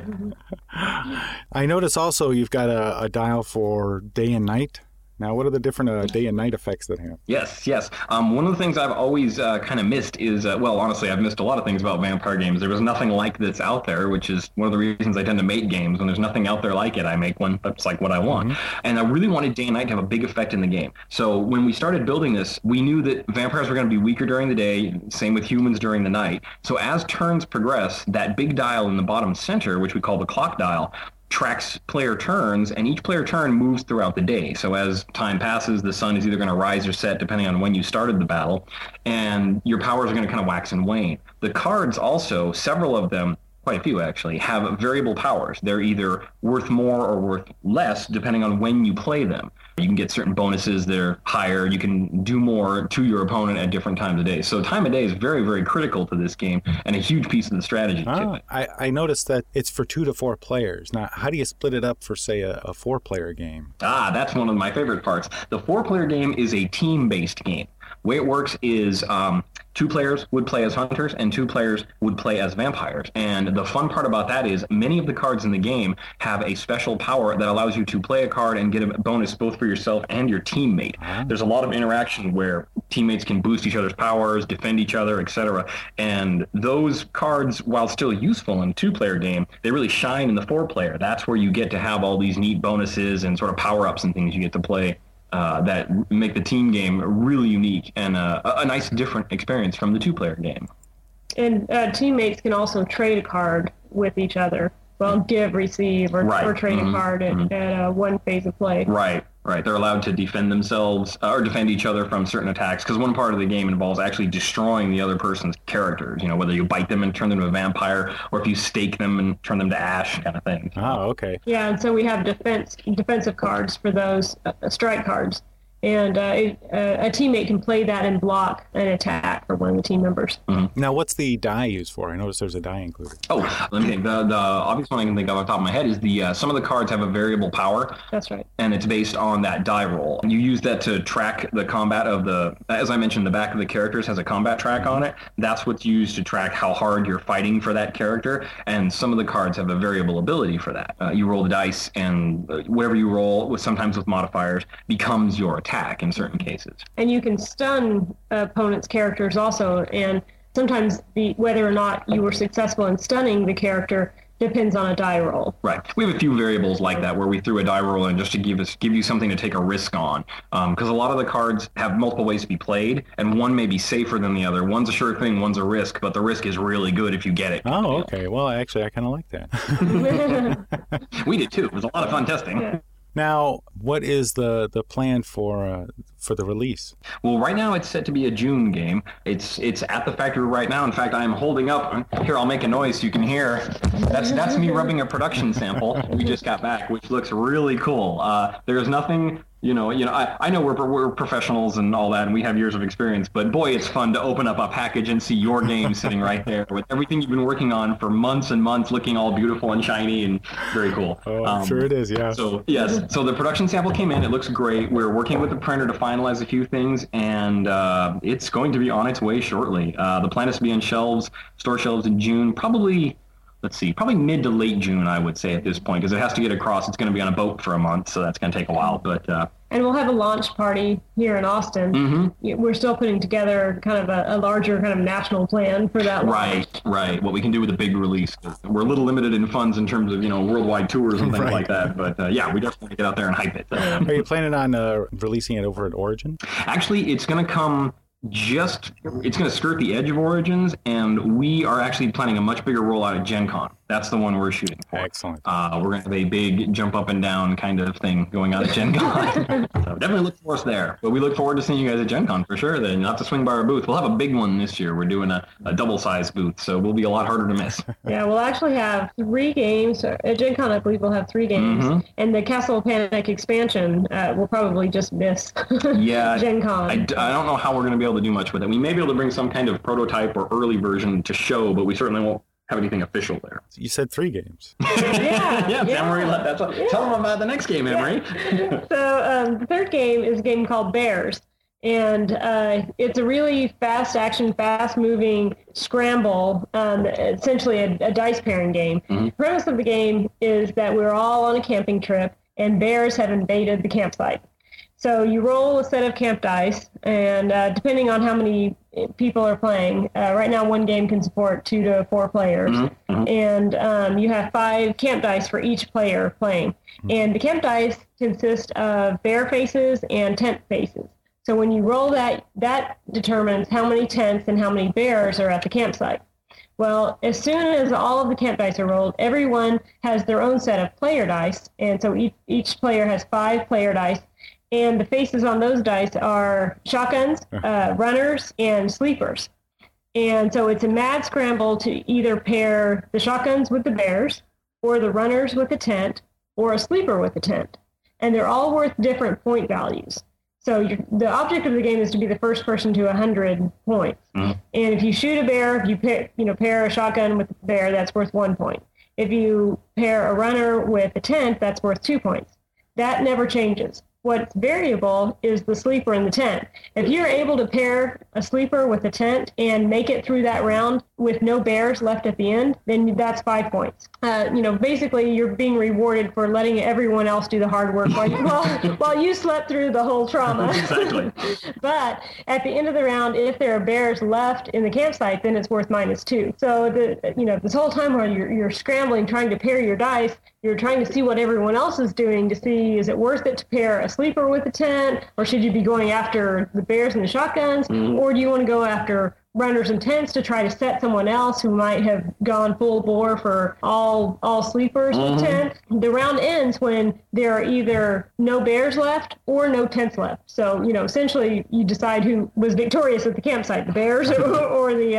I notice also you've got a dial for day and night. Now, what are the different day and night effects that have? Yes. One of the things I've always kind of missed is, honestly, I've missed a lot of things about vampire games. There was nothing like this out there, which is one of the reasons I tend to make games. When there's nothing out there like it, I make one that's like what I want. And I really wanted day and night to have a big effect in the game. So when we started building this, we knew that vampires were going to be weaker during the day, same with humans during the night. So as turns progress, that big dial in the bottom center, which we call the clock dial, tracks player turns, and each player turn moves throughout the day. So as time passes, the sun is either going to rise or set depending on when you started the battle, and your powers are going to kind of wax and wane. The cards also, several of them, quite a few actually, have variable powers. They're either worth more or worth less depending on when you play them. You can get certain bonuses that are higher. You can do more to your opponent at different times of day. So time of day is very, very critical to this game and a huge piece of the strategy to it. I noticed that it's for 2 to 4 players. Now, how do you split it up for, say, a 4-player game? That's one of my favorite parts. The 4-player game is a team-based game. The way it works is 2 players would play as hunters and 2 players would play as vampires. And the fun part about that is many of the cards in the game have a special power that allows you to play a card and get a bonus both for yourself and your teammate. There's a lot of interaction where teammates can boost each other's powers, defend each other, etc. And those cards, while still useful in a 2-player game, they really shine in the 4-player. That's where you get to have all these neat bonuses and sort of power-ups and things you get to play. That make the team game really unique and a nice different experience from the 2-player game. And teammates can also trade a card with each other. Well, give, receive, or trade a card at one phase of play. Right. They're allowed to defend themselves or defend each other from certain attacks, because one part of the game involves actually destroying the other person's characters, whether you bite them and turn them to a vampire, or if you stake them and turn them to ash, kind of thing. Oh, okay. Yeah, and so we have defensive cards for those strike cards. And a teammate can play that and block an attack for one of the team members. Mm-hmm. Now, what's the die used for? I noticed there's a die included. Oh, let me think. The obvious one I can think of off the top of my head is the some of the cards have a variable power. That's right. And it's based on that die roll. You use that to track the combat of as I mentioned, the back of the characters has a combat track on it. That's what's used to track how hard you're fighting for that character. And some of the cards have a variable ability for that. You roll the dice, and whatever you roll, sometimes with modifiers, becomes your attack in certain cases. And you can stun opponents' characters also, and sometimes whether or not you were successful in stunning the character depends on a die roll. Right. We have a few variables like that where we threw a die roll in just to give you something to take a risk on. Because a lot of the cards have multiple ways to be played, and one may be safer than the other. One's a sure thing, one's a risk, but the risk is really good if you get it. Oh, okay. Well, actually, I kind of like that. We did too. It was a lot of fun testing. Yeah. Now, what is the plan for the release? Well, right now it's set to be a June game. It's at the factory right now. In fact, I am holding up. Here, I'll make a noise so you can hear. That's me rubbing a production sample we just got back, which looks really cool. There's nothing. I know we're professionals and all that, and we have years of experience, but boy, it's fun to open up a package and see your game sitting right there with everything you've been working on for months and months, looking all beautiful and shiny and very cool. Oh, I'm sure it is, yeah. So, yes, so the production sample came in. It looks great. We're working with the printer to finalize a few things, and it's going to be on its way shortly. The plan is to be on store shelves in June, probably mid to late June, I would say at this point, because it has to get across. It's going to be on a boat for a month, so that's going to take a while. But and we'll have a launch party here in Austin. Mm-hmm. We're still putting together kind of a larger kind of national plan for that launch. Right. What we can do with a big release. We're a little limited in funds in terms of, worldwide tours and things like that. But we definitely want to get out there and hype it. Are you planning on releasing it over at Origin? Actually, it's going to come it's going to skirt the edge of Origins, and we are actually planning a much bigger rollout at Gen Con. That's the one we're shooting for. Excellent. We're going to have a big jump up and down kind of thing going on at Gen Con. So definitely look for us there. But we look forward to seeing you guys at Gen Con for sure. Then you'll have to swing by our booth. We'll have a big one this year. We're doing a double-sized booth, so we'll be a lot harder to miss. Yeah, we'll actually have 3 games. At Gen Con, I believe we'll have 3 games. Mm-hmm. And the Castle of Panic expansion will probably just miss Gen Con. I don't know how we're going to be able to do much with it. We may be able to bring some kind of prototype or early version to show, but we certainly won't have anything official there. You said 3 games. Yeah. Emery, tell them about the next game, Emery. So the third game is a game called Bears. And it's a really fast action, fast moving scramble, essentially a dice pairing game. Mm-hmm. The premise of the game is that we're all on a camping trip and bears have invaded the campsite. So you roll a set of camp dice, and depending on how many people are playing, right now one game can support 2 to 4 players, mm-hmm. and you have 5 camp dice for each player playing. Mm-hmm. And the camp dice consist of bear faces and tent faces. So when you roll that determines how many tents and how many bears are at the campsite. Well, as soon as all of the camp dice are rolled, everyone has their own set of player dice, and so each player has 5 player dice. And the faces on those dice are shotguns, runners, and sleepers. And so it's a mad scramble to either pair the shotguns with the bears, or the runners with the tent, or a sleeper with the tent. And they're all worth different point values. So the object of the game is to be the first person to 100 points. Mm-hmm. And if you shoot a bear, if you pair a shotgun with a bear, that's worth 1 point. If you pair a runner with a tent, that's worth 2 points. That never changes. What's variable is the sleeper in the tent. If you're able to pair a sleeper with a tent and make it through that round with no bears left at the end, then that's 5 points. Basically you're being rewarded for letting everyone else do the hard work while you slept through the whole trauma. Exactly. But at the end of the round, if there are bears left in the campsite, then it's worth -2. So this whole time while you're scrambling, trying to pair your dice, you're trying to see what everyone else is doing to see, is it worth it to pair a sleeper with a tent, or should you be going after the bears and the shotguns, or do you want to go after runners and tents to try to set someone else who might have gone full bore for all sleepers with tents? The round ends when there are either no bears left or no tents left. So, essentially you decide who was victorious at the campsite, the bears or the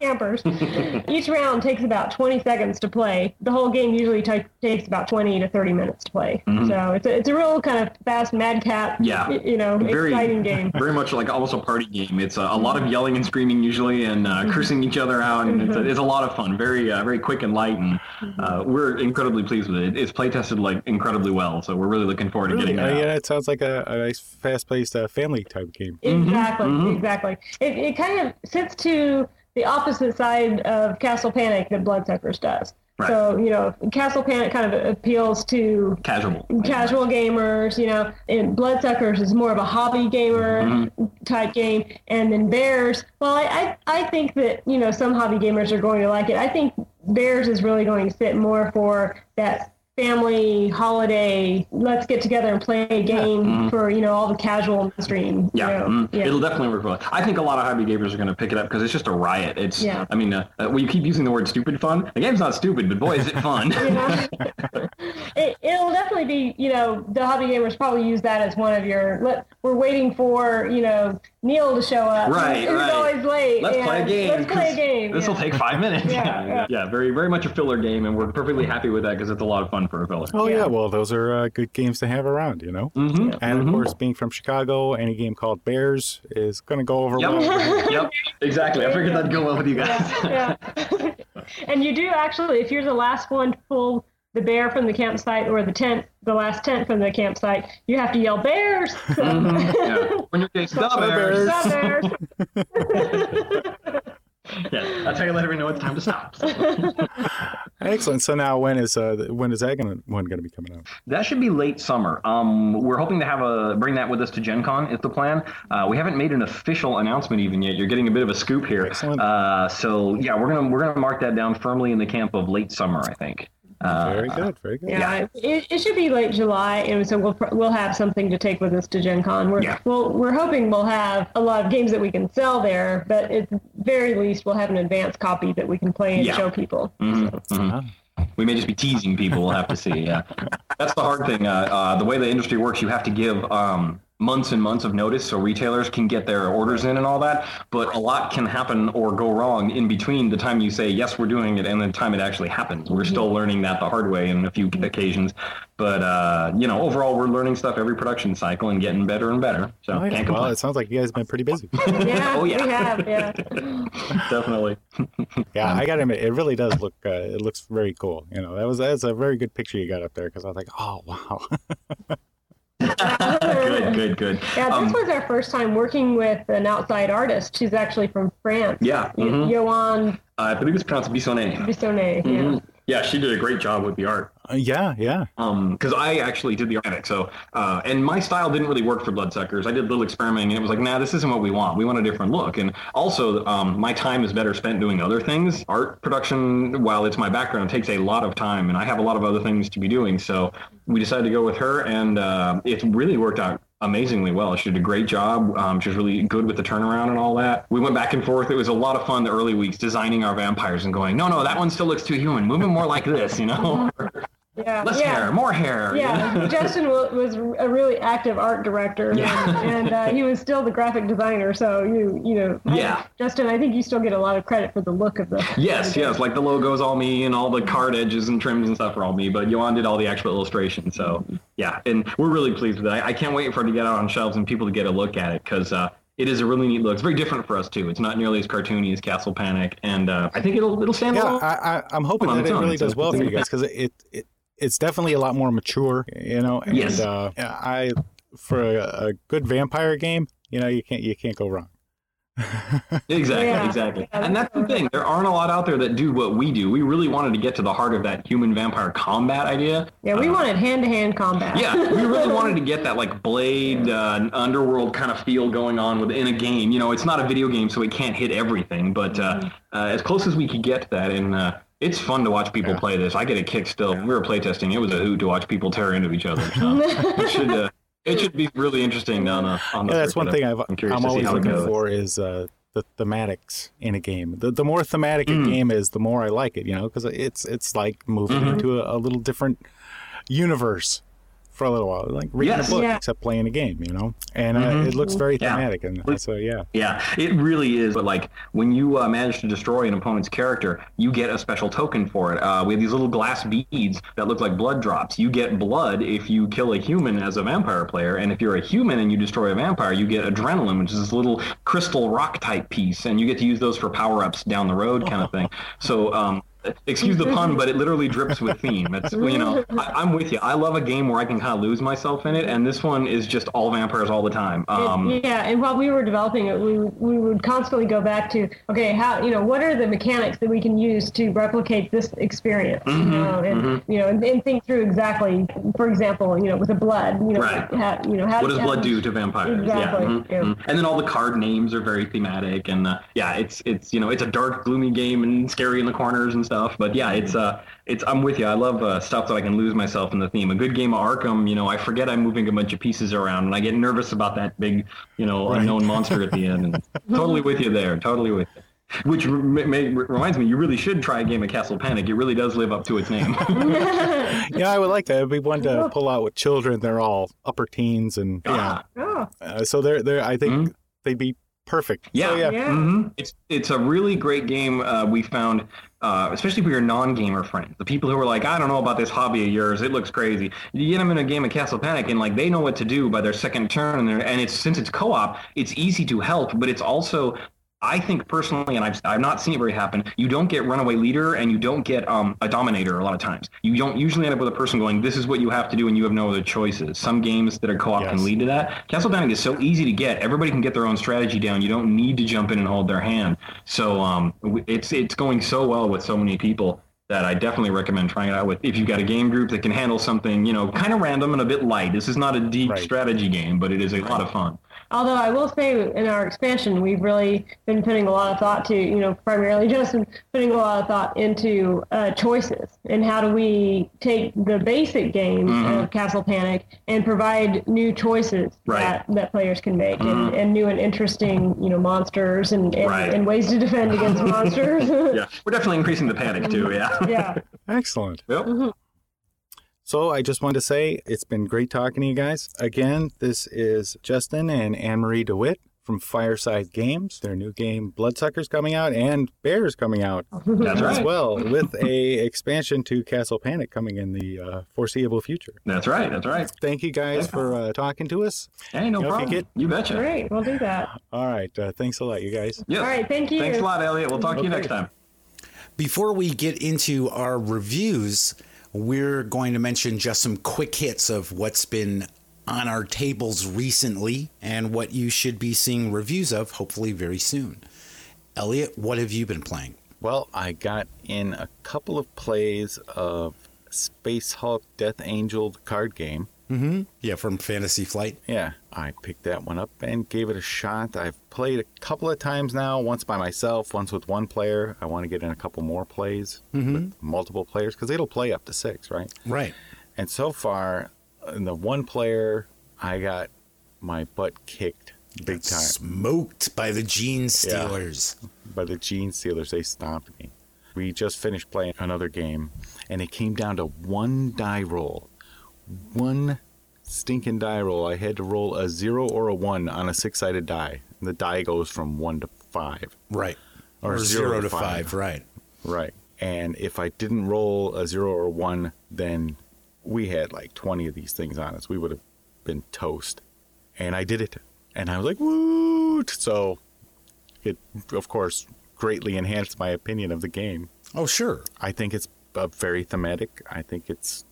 campers. Each round takes about 20 seconds to play. The whole game usually takes about 20 to 30 minutes to play. Mm-hmm. So it's a real kind of fast madcap, exciting game. Very much like almost a party game. It's a lot of yelling and screaming usually, and cursing each other out, and it's a lot of fun. Very very quick and light, and we're incredibly pleased with it. It's play tested like incredibly well, so we're really looking forward to getting that. Yeah, it sounds like a nice fast-paced family type game. Exactly. It kind of sits to the opposite side of Castle Panic that Bloodsuckers does. Right. So, Castle Panic kind of appeals to casual gamers, and Bloodsuckers is more of a hobby gamer type game. And then Bears, well, I think that, some hobby gamers are going to like it. I think Bears is really going to sit more for that family holiday, let's get together and play a game for all the casual mainstream. It'll definitely work well. I think a lot of hobby gamers are going to pick it up because it's just a riot. It's when you keep using the word stupid fun, the game's not stupid, but boy is it fun. It'll definitely be, the hobby gamers probably use that as one of your, we're waiting for Neil to show up. Right. Always late. Let's play a game. This will take 5 minutes. Yeah, very very much a filler game, and we're perfectly happy with that because it's a lot of fun for a filler. Oh yeah, well those are good games to have around, And of course, being from Chicago, any game called Bears is going to go over well. Yep, exactly. I figured that'd go well with you guys. Yeah. And you do actually, if you're the last one to pull the bear from the campsite or the last tent from the campsite, you have to yell Bears. When you're getting Stop Bears. That's how you let everyone know it's time to stop. Excellent. So now, when is that one going to be coming out? That should be late summer. We're hoping to bring that with us to Gen Con is the plan. We haven't made an official announcement even yet. You're getting a bit of a scoop here. Excellent. So yeah, we're gonna mark that down firmly in the camp of late summer, I think. Very good. Yeah, it should be late July, and so we'll have something to take with us to Gen Con. We're hoping we'll have a lot of games that we can sell there, but at the very least we'll have an advanced copy that we can play and show people. We may just be teasing people. We'll have to see. Yeah, that's the hard thing. The way the industry works, you have to give months and months of notice so retailers can get their orders in and all that, but a lot can happen or go wrong in between the time you say yes we're doing it and the time it actually happens. We're still learning that the hard way in a few occasions, but overall we're learning stuff every production cycle and getting better and better, so can't complain. Well, it sounds like you guys have been pretty busy. Yeah. We have. Definitely. Yeah, I gotta admit, it really does look it looks very cool. That's a very good picture you got up there, because I was like, oh wow. Good. Yeah, this was our first time working with an outside artist. She's actually from France. Yeah. Yoann. I believe it's pronounced Bissonnet. Yeah. Yeah, she did a great job with the art. Yeah. Because I actually did the art, so and my style didn't really work for Bloodsuckers. I did a little experimenting, and it was like, nah, this isn't what we want. We want a different look. And also, my time is better spent doing other things. Art production, while it's my background, takes a lot of time, and I have a lot of other things to be doing. So we decided to go with her, and it really worked out amazingly well. She did a great job. She was really good with the turnaround and all that. We went back and forth. It was a lot of fun the early weeks designing our vampires and going, no, that one still looks too human. Move him more like this, Less hair, more hair. Yeah, Justin was a really active art director, and he was still the graphic designer. So Justin, I think you still get a lot of credit for the look of the. Yes, like the logo's all me, and all the card edges and trims and stuff are all me. But Yoann did all the actual illustrations. So yeah, and we're really pleased with it. I can't wait for it to get out on shelves and people to get a look at it, because it is a really neat look. It's very different for us too. It's not nearly as cartoony as Castle Panic, and I think it'll stand well. Yeah, I'm hoping that it really does well for you guys, because it's definitely a lot more mature, And, yes. For a good vampire game, you can't go wrong. Exactly. And that's the thing. There aren't a lot out there that do what we do. We really wanted to get to the heart of that human vampire combat idea. Yeah, we wanted hand-to-hand combat. Yeah, we really wanted to get that like Blade, underworld kind of feel going on within a game. It's not a video game, so it can't hit everything, but as close as we could get to that, and it's fun to watch people play this. I get a kick still. When we were playtesting, it was a hoot to watch people tear into each other. So it should be really interesting on the that's one thing I'm always looking for is the thematics in a game. The more thematic a game is, the more I like it, because it's like moving into a little different universe. for a little while, like reading a book, except playing a game, And it looks very thematic, and so Yeah, it really is. But like when you manage to destroy an opponent's character, you get a special token for it. We have these little glass beads that look like blood drops. You get blood if you kill a human as a vampire player, and if you're a human and you destroy a vampire, you get adrenaline, which is this little crystal rock type piece, and you get to use those for power-ups down the road, kind of thing. So. Excuse the pun, but it literally drips with theme. It's I'm with you. I love a game where I can kind of lose myself in it, and this one is just all vampires all the time. And while we were developing it, we would constantly go back to what are the mechanics that we can use to replicate this experience, and think through exactly. For example, with the blood, right. What does blood do to vampires? Exactly. And then all the card names are very thematic, and it's it's a dark, gloomy game and scary in the corners and stuff. But it's I'm with you. I love stuff that I can lose myself in the theme. A good game of Arkham, I forget I'm moving a bunch of pieces around, and I get nervous about that big, unknown monster at the end. And totally with you there. Totally with you. Which reminds me, you really should try a game of Castle Panic. It really does live up to its name. Yeah, I would like that. It'd be one to pull out with children. They're all upper teens, and so they're. I think they'd be perfect. Yeah. It's a really great game. We found. Especially for your non-gamer friends, the people who are like, I don't know about this hobby of yours, it looks crazy. You get them in a game of Castle Panic, and like they know what to do by their second turn, and since it's co-op, it's easy to help, but it's also, I think personally, and I've not seen it very happen, you don't get runaway leader, and you don't get a dominator a lot of times. You don't usually end up with a person going, this is what you have to do, and you have no other choices. Some games that are co-op can lead to that. Castle Panic is so easy to get. Everybody can get their own strategy down. You don't need to jump in and hold their hand. So it's going so well with so many people that I definitely recommend trying it out with. If you've got a game group that can handle something, kind of random and a bit light. This is not a deep strategy game, but it is a lot of fun. Although I will say in our expansion, we've really been putting a lot of thought to, primarily Justin, putting a lot of thought into choices and how do we take the basic game of Castle Panic and provide new choices that players can make and new and interesting, monsters and ways to defend against monsters. Yeah, we're definitely increasing the panic too, Yeah. Excellent. Yep. So I just wanted to say it's been great talking to you guys. Again, this is Justin and Anne-Marie DeWitt from Fireside Games. Their new game Bloodsuckers coming out, and Bears coming out as well, with a expansion to Castle Panic coming in the foreseeable future. That's right. Thank you guys for talking to us. Hey, no problem. You betcha. Great, we'll do that. All right. Thanks a lot, you guys. Yep. All right, thank you. Thanks a lot, Elliot. We'll talk to you next time. Before we get into our reviews, we're going to mention just some quick hits of what's been on our tables recently and what you should be seeing reviews of hopefully very soon. Elliot, what have you been playing? Well, I got in a couple of plays of Space Hulk Death Angel, the card game. Mm-hmm. Yeah, from Fantasy Flight. Yeah, I picked that one up and gave it a shot. I've played a couple of times now, once by myself, once with one player. I want to get in a couple more plays with multiple players because it'll play up to 6, right? Right. And so far, in the one player, I got my butt kicked big time. Smoked by the Gene Stealers. Yeah, by the Gene Stealers. They stomped me. We just finished playing another game, and it came down to one die roll. One stinking die roll. I had to roll a 0 or a 1 on a 6-sided die. And the die goes from 1 to 5. Right. Or 0 to 5. Right. Right. And if I didn't roll a 0 or 1, then we had like 20 of these things on us. We would have been toast. And I did it. And I was like, woo! So it, of course, greatly enhanced my opinion of the game. Oh, sure. I think it's very thematic. I think it's...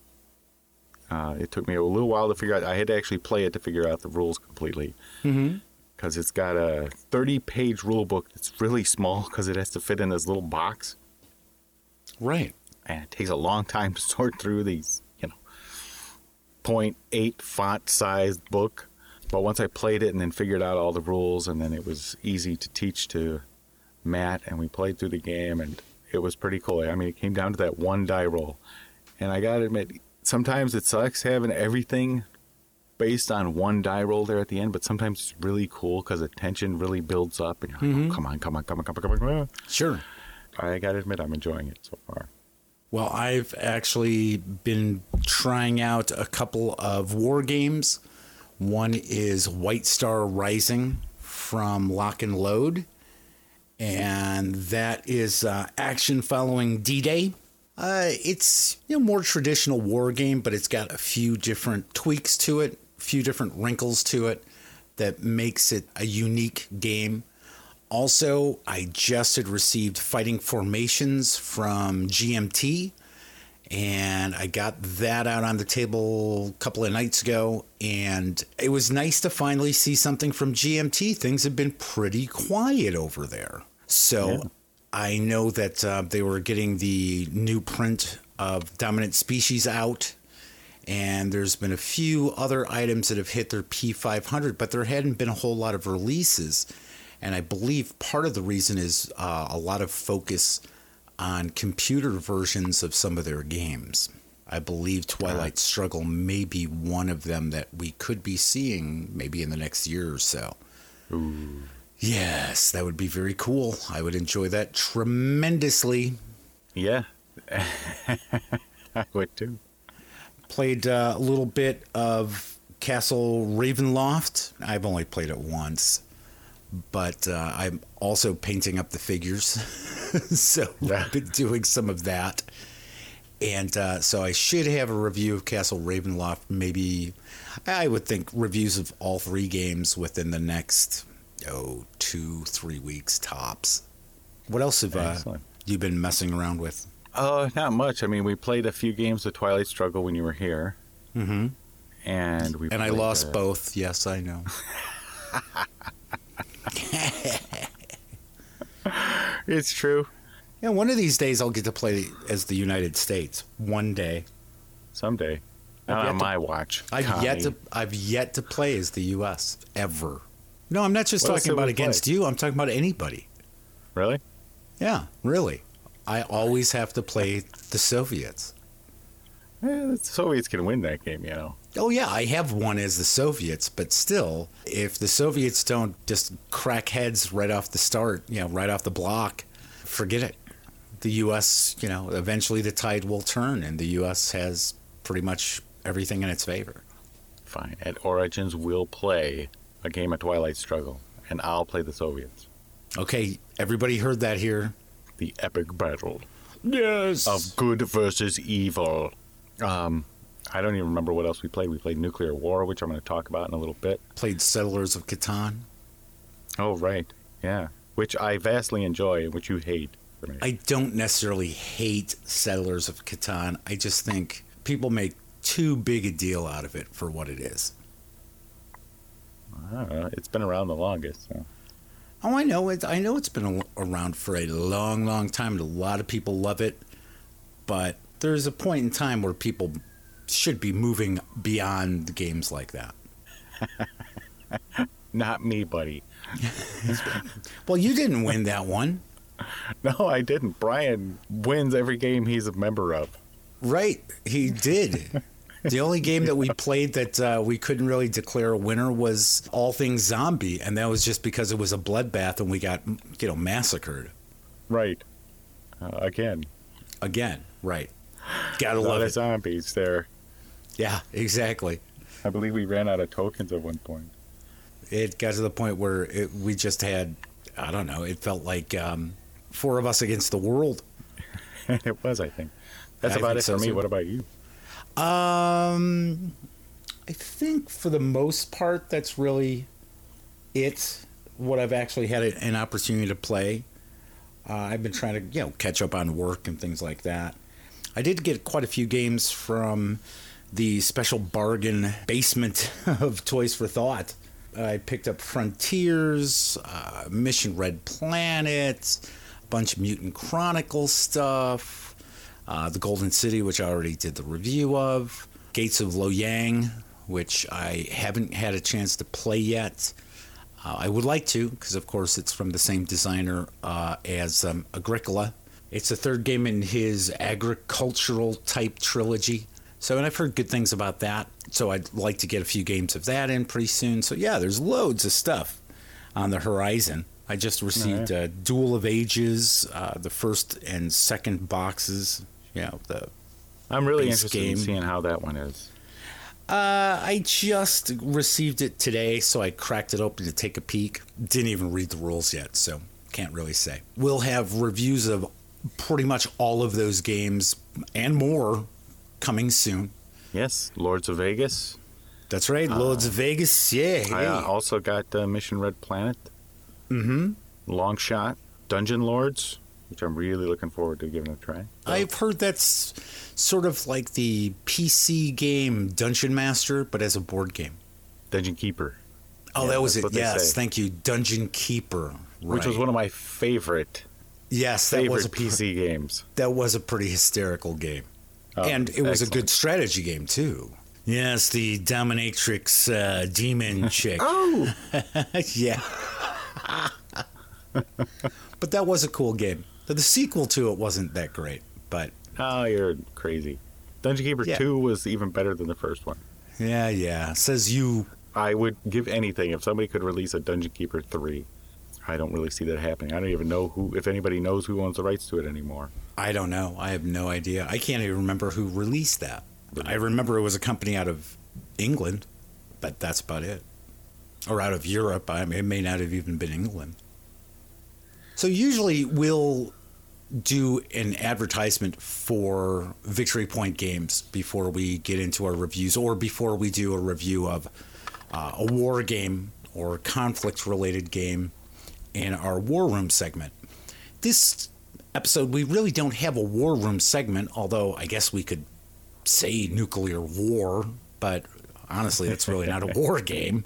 it took me a little while to figure out. I had to actually play it to figure out the rules completely. Because it's got a 30-page rule book that's really small because it has to fit in this little box. Right. And it takes a long time to sort through these, 0.8 font-sized book. But once I played it and then figured out all the rules, and then it was easy to teach to Matt, and we played through the game, and it was pretty cool. I mean, it came down to that one die roll. And I got to admit... Sometimes it sucks having everything based on one die roll there at the end, but sometimes it's really cool because the tension really builds up. And you're like, oh, come on. Sure. I got to admit, I'm enjoying it so far. Well, I've actually been trying out a couple of war games. One is White Star Rising from Lock and Load, and that is action following D-Day. It's more traditional war game, but it's got a few different tweaks to it, a few different wrinkles to it that makes it a unique game. Also, I just had received Fighting Formations from GMT, and I got that out on the table a couple of nights ago, and it was nice to finally see something from GMT. Things have been pretty quiet over there. So I know that they were getting the new print of Dominant Species out, and there's been a few other items that have hit their P500, but there hadn't been a whole lot of releases. And I believe part of the reason is a lot of focus on computer versions of some of their games. I believe Twilight Struggle may be one of them that we could be seeing maybe in the next year or so. Ooh. Yes, that would be very cool. I would enjoy that tremendously. Yeah, I would too. Played a little bit of Castle Ravenloft. I've only played it once. But I'm also painting up the figures, so I've been doing some of that. And so I should have a review of Castle Ravenloft, maybe, I would think, reviews of all three games within the next, 2-3 weeks tops. What else have you been messing around with? Not much. I mean, we played a few games of Twilight Struggle when you were here. Mm-hmm. And I lost both. Yes, I know. It's true. Yeah, one of these days I'll get to play as the United States. One day. Someday. Not on my watch. I've yet to play as the U.S. ever. No, I'm not just talking about against you. I'm talking about anybody. Really? Yeah, really. I always have to play the Soviets. The Soviets can win that game, Oh, yeah, I have won as the Soviets, but still, if the Soviets don't just crack heads right off the start, right off the block, forget it. The U.S., eventually the tide will turn, and the U.S. has pretty much everything in its favor. Fine. At Origins, we'll play a game of Twilight Struggle, and I'll play the Soviets. Okay, everybody heard that here. The epic battle. Yes! Of good versus evil. I don't even remember what else we played. We played Nuclear War, which I'm going to talk about in a little bit. Played Settlers of Catan. Oh, right. Yeah. Which I vastly enjoy and which you hate. I don't necessarily hate Settlers of Catan. I just think people make too big a deal out of it for what it is. I don't know. It's been around the longest. So. Oh, I know. I know it's been around for a long, long time, and a lot of people love it. But there's a point in time where people should be moving beyond games like that. Not me, buddy. Well, you didn't win that one. No, I didn't. Brian wins every game he's a member of. Right, he did. The only game that we played that we couldn't really declare a winner was All Things Zombie, and that was just because it was a bloodbath and we got, massacred. Right. Again, right. Gotta love it. A lot of zombies there. Yeah, exactly. I believe we ran out of tokens at one point. It got to the point where we just had, I don't know, it felt like 4 of us against the world. It was, I think. That's about it for me. What about you? I think for the most part, that's really it. What I've actually had an opportunity to play. I've been trying to, catch up on work and things like that. I did get quite a few games from the special bargain basement of Toys for Thought. I picked up Frontiers, Mission Red Planet, a bunch of Mutant Chronicles stuff, The Golden City, which I already did the review of, Gates of Loyang, which I haven't had a chance to play yet. I would like to, because of course it's from the same designer as Agricola. It's the third game in his agricultural type trilogy. So, and I've heard good things about that. So I'd like to get a few games of that in pretty soon. So yeah, there's loads of stuff on the horizon. I just received Duel of Ages, the first and second boxes. I'm really base interested in seeing how that one is. I just received it today, so I cracked it open to take a peek. Didn't even read the rules yet, so can't really say. We'll have reviews of pretty much all of those games and more coming soon. Yes, Lords of Vegas. That's right, Lords of Vegas. Yeah. I also got Mission Red Planet. Mm-hmm. Long Shot. Dungeon Lords, which I'm really looking forward to giving a try. So. I've heard that's sort of like the PC game Dungeon Master, but as a board game. Dungeon Keeper. Oh, that was it. Yes, thank you. Dungeon Keeper. Right. Which was one of my favorite PC games. That was a pretty hysterical game. And it was a good strategy game, too. Yes, the dominatrix demon chick. Oh! Yeah. But that was a cool game. The sequel to it wasn't that great, but... Oh, you're crazy. Dungeon Keeper 2 was even better than the first one. Yeah. Says you. I would give anything if somebody could release a Dungeon Keeper 3. I don't really see that happening. I don't even know if anybody knows who owns the rights to it anymore. I don't know. I have no idea. I can't even remember who released that. I remember it was a company out of England, but that's about it. Or out of Europe. It may not have even been England. So usually we'll do an advertisement for Victory Point Games before we get into our reviews, or before we do a review of a war game or conflict-related game in our War Room segment. This episode, we really don't have a War Room segment, although I guess we could say nuclear war, but honestly, that's really not a war game.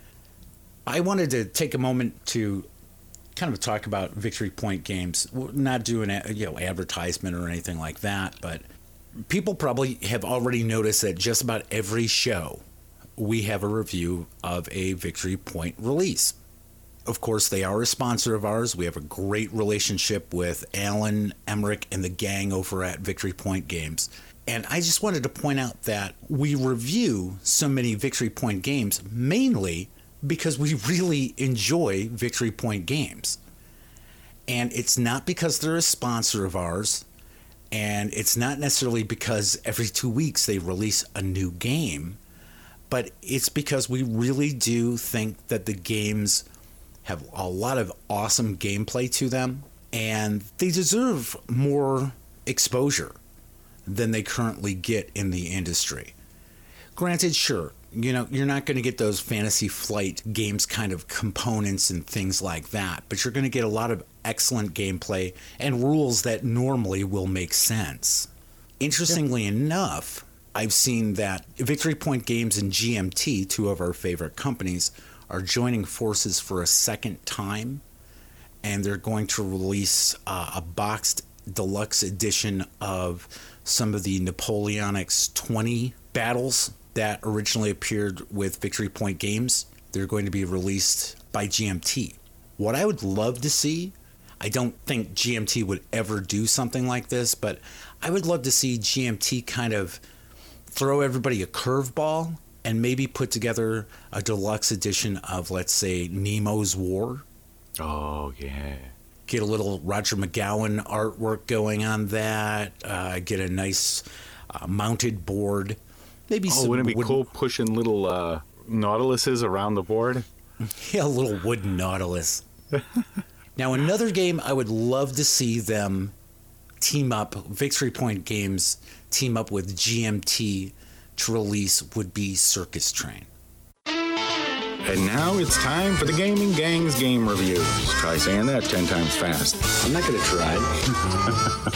I wanted to take a moment to kind of talk about Victory Point Games. We're not doing advertisement or anything like that, but people probably have already noticed that just about every show we have a review of a Victory Point release. Of course, they are a sponsor of ours. We have a great relationship with Alan Emmerich and the gang over at Victory Point Games. And I just wanted to point out that we review so many Victory Point games mainly because we really enjoy Victory Point Games. And it's not because they're a sponsor of ours, and it's not necessarily because every 2 weeks they release a new game, but it's because we really do think that the games have a lot of awesome gameplay to them, and they deserve more exposure than they currently get in the industry. Granted, sure, you're not going to get those Fantasy Flight games kind of components and things like that, but you're going to get a lot of excellent gameplay and rules that normally will make sense. Interestingly enough, I've seen that Victory Point Games and GMT, two of our favorite companies, are joining forces for a second time, and they're going to release a boxed deluxe edition of some of the Napoleonics 20 battles that originally appeared with Victory Point Games. They're going to be released by GMT. What I would love to see, I don't think GMT would ever do something like this, but I would love to see GMT kind of throw everybody a curveball and maybe put together a deluxe edition of, let's say, Nemo's War. Oh, yeah. Get a little Roger McGowan artwork going on that. Get a nice mounted board. Maybe some wouldn't it be cool pushing little Nautiluses around the board? Yeah, a little wooden Nautilus. Now, another game I would love to see them team up, Victory Point Games team up with GMT to release would be Circus Train. And now it's time for the Gaming Gang's game reviews. Try saying that 10 times fast. I'm not going to try.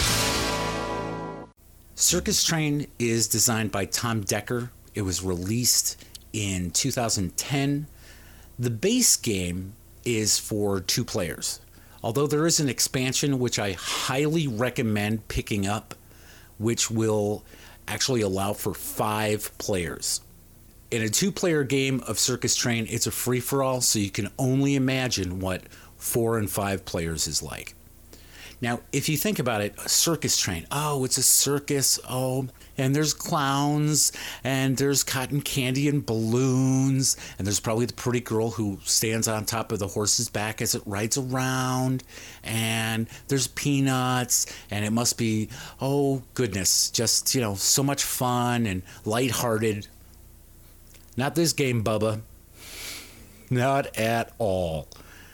Circus Train is designed by Tom Decker. It was released in 2010. The base game is for 2 players, although there is an expansion which I highly recommend picking up, which will actually allow for 5 players. In a 2-player game of Circus Train, it's a free-for-all, so you can only imagine what 4 and 5 players is like. Now, if you think about it, a circus train, oh, it's a circus, oh, and there's clowns, and there's cotton candy and balloons, and there's probably the pretty girl who stands on top of the horse's back as it rides around, and there's peanuts, and it must be, oh, goodness, just, so much fun and lighthearted. Not this game, Bubba. Not at all.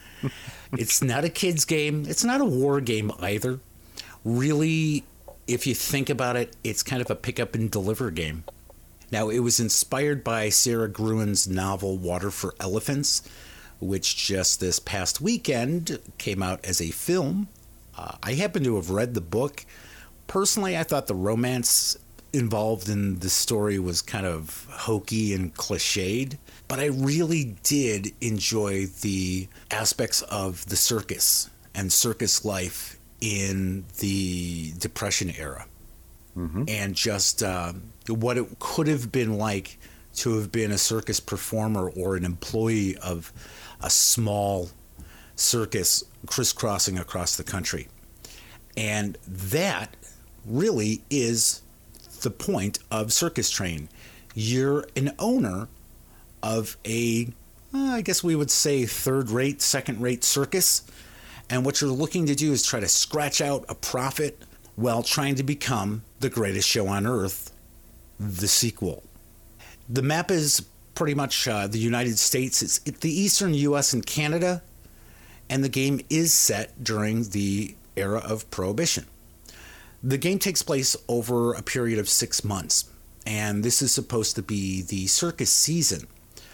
It's not a kid's game. It's not a war game either. Really, if you think about it, it's kind of a pick up and deliver game. Now, it was inspired by Sarah Gruen's novel Water for Elephants, which just this past weekend came out as a film. I happen to have read the book. Personally, I thought the romance involved in the story was kind of hokey and cliched, but I really did enjoy the aspects of the circus and circus life in the Depression era. Mm-hmm. And just what it could have been like to have been a circus performer or an employee of a small circus crisscrossing across the country. And that really is the point of Circus Train. You're an owner of I guess we would say third-rate, second-rate circus, and what you're looking to do is try to scratch out a profit while trying to become the greatest show on earth, the sequel. The map is pretty much the United States. It's the eastern U.S. and Canada, and the game is set during the era of Prohibition. The game takes place over a period of 6 months, and this is supposed to be the circus season.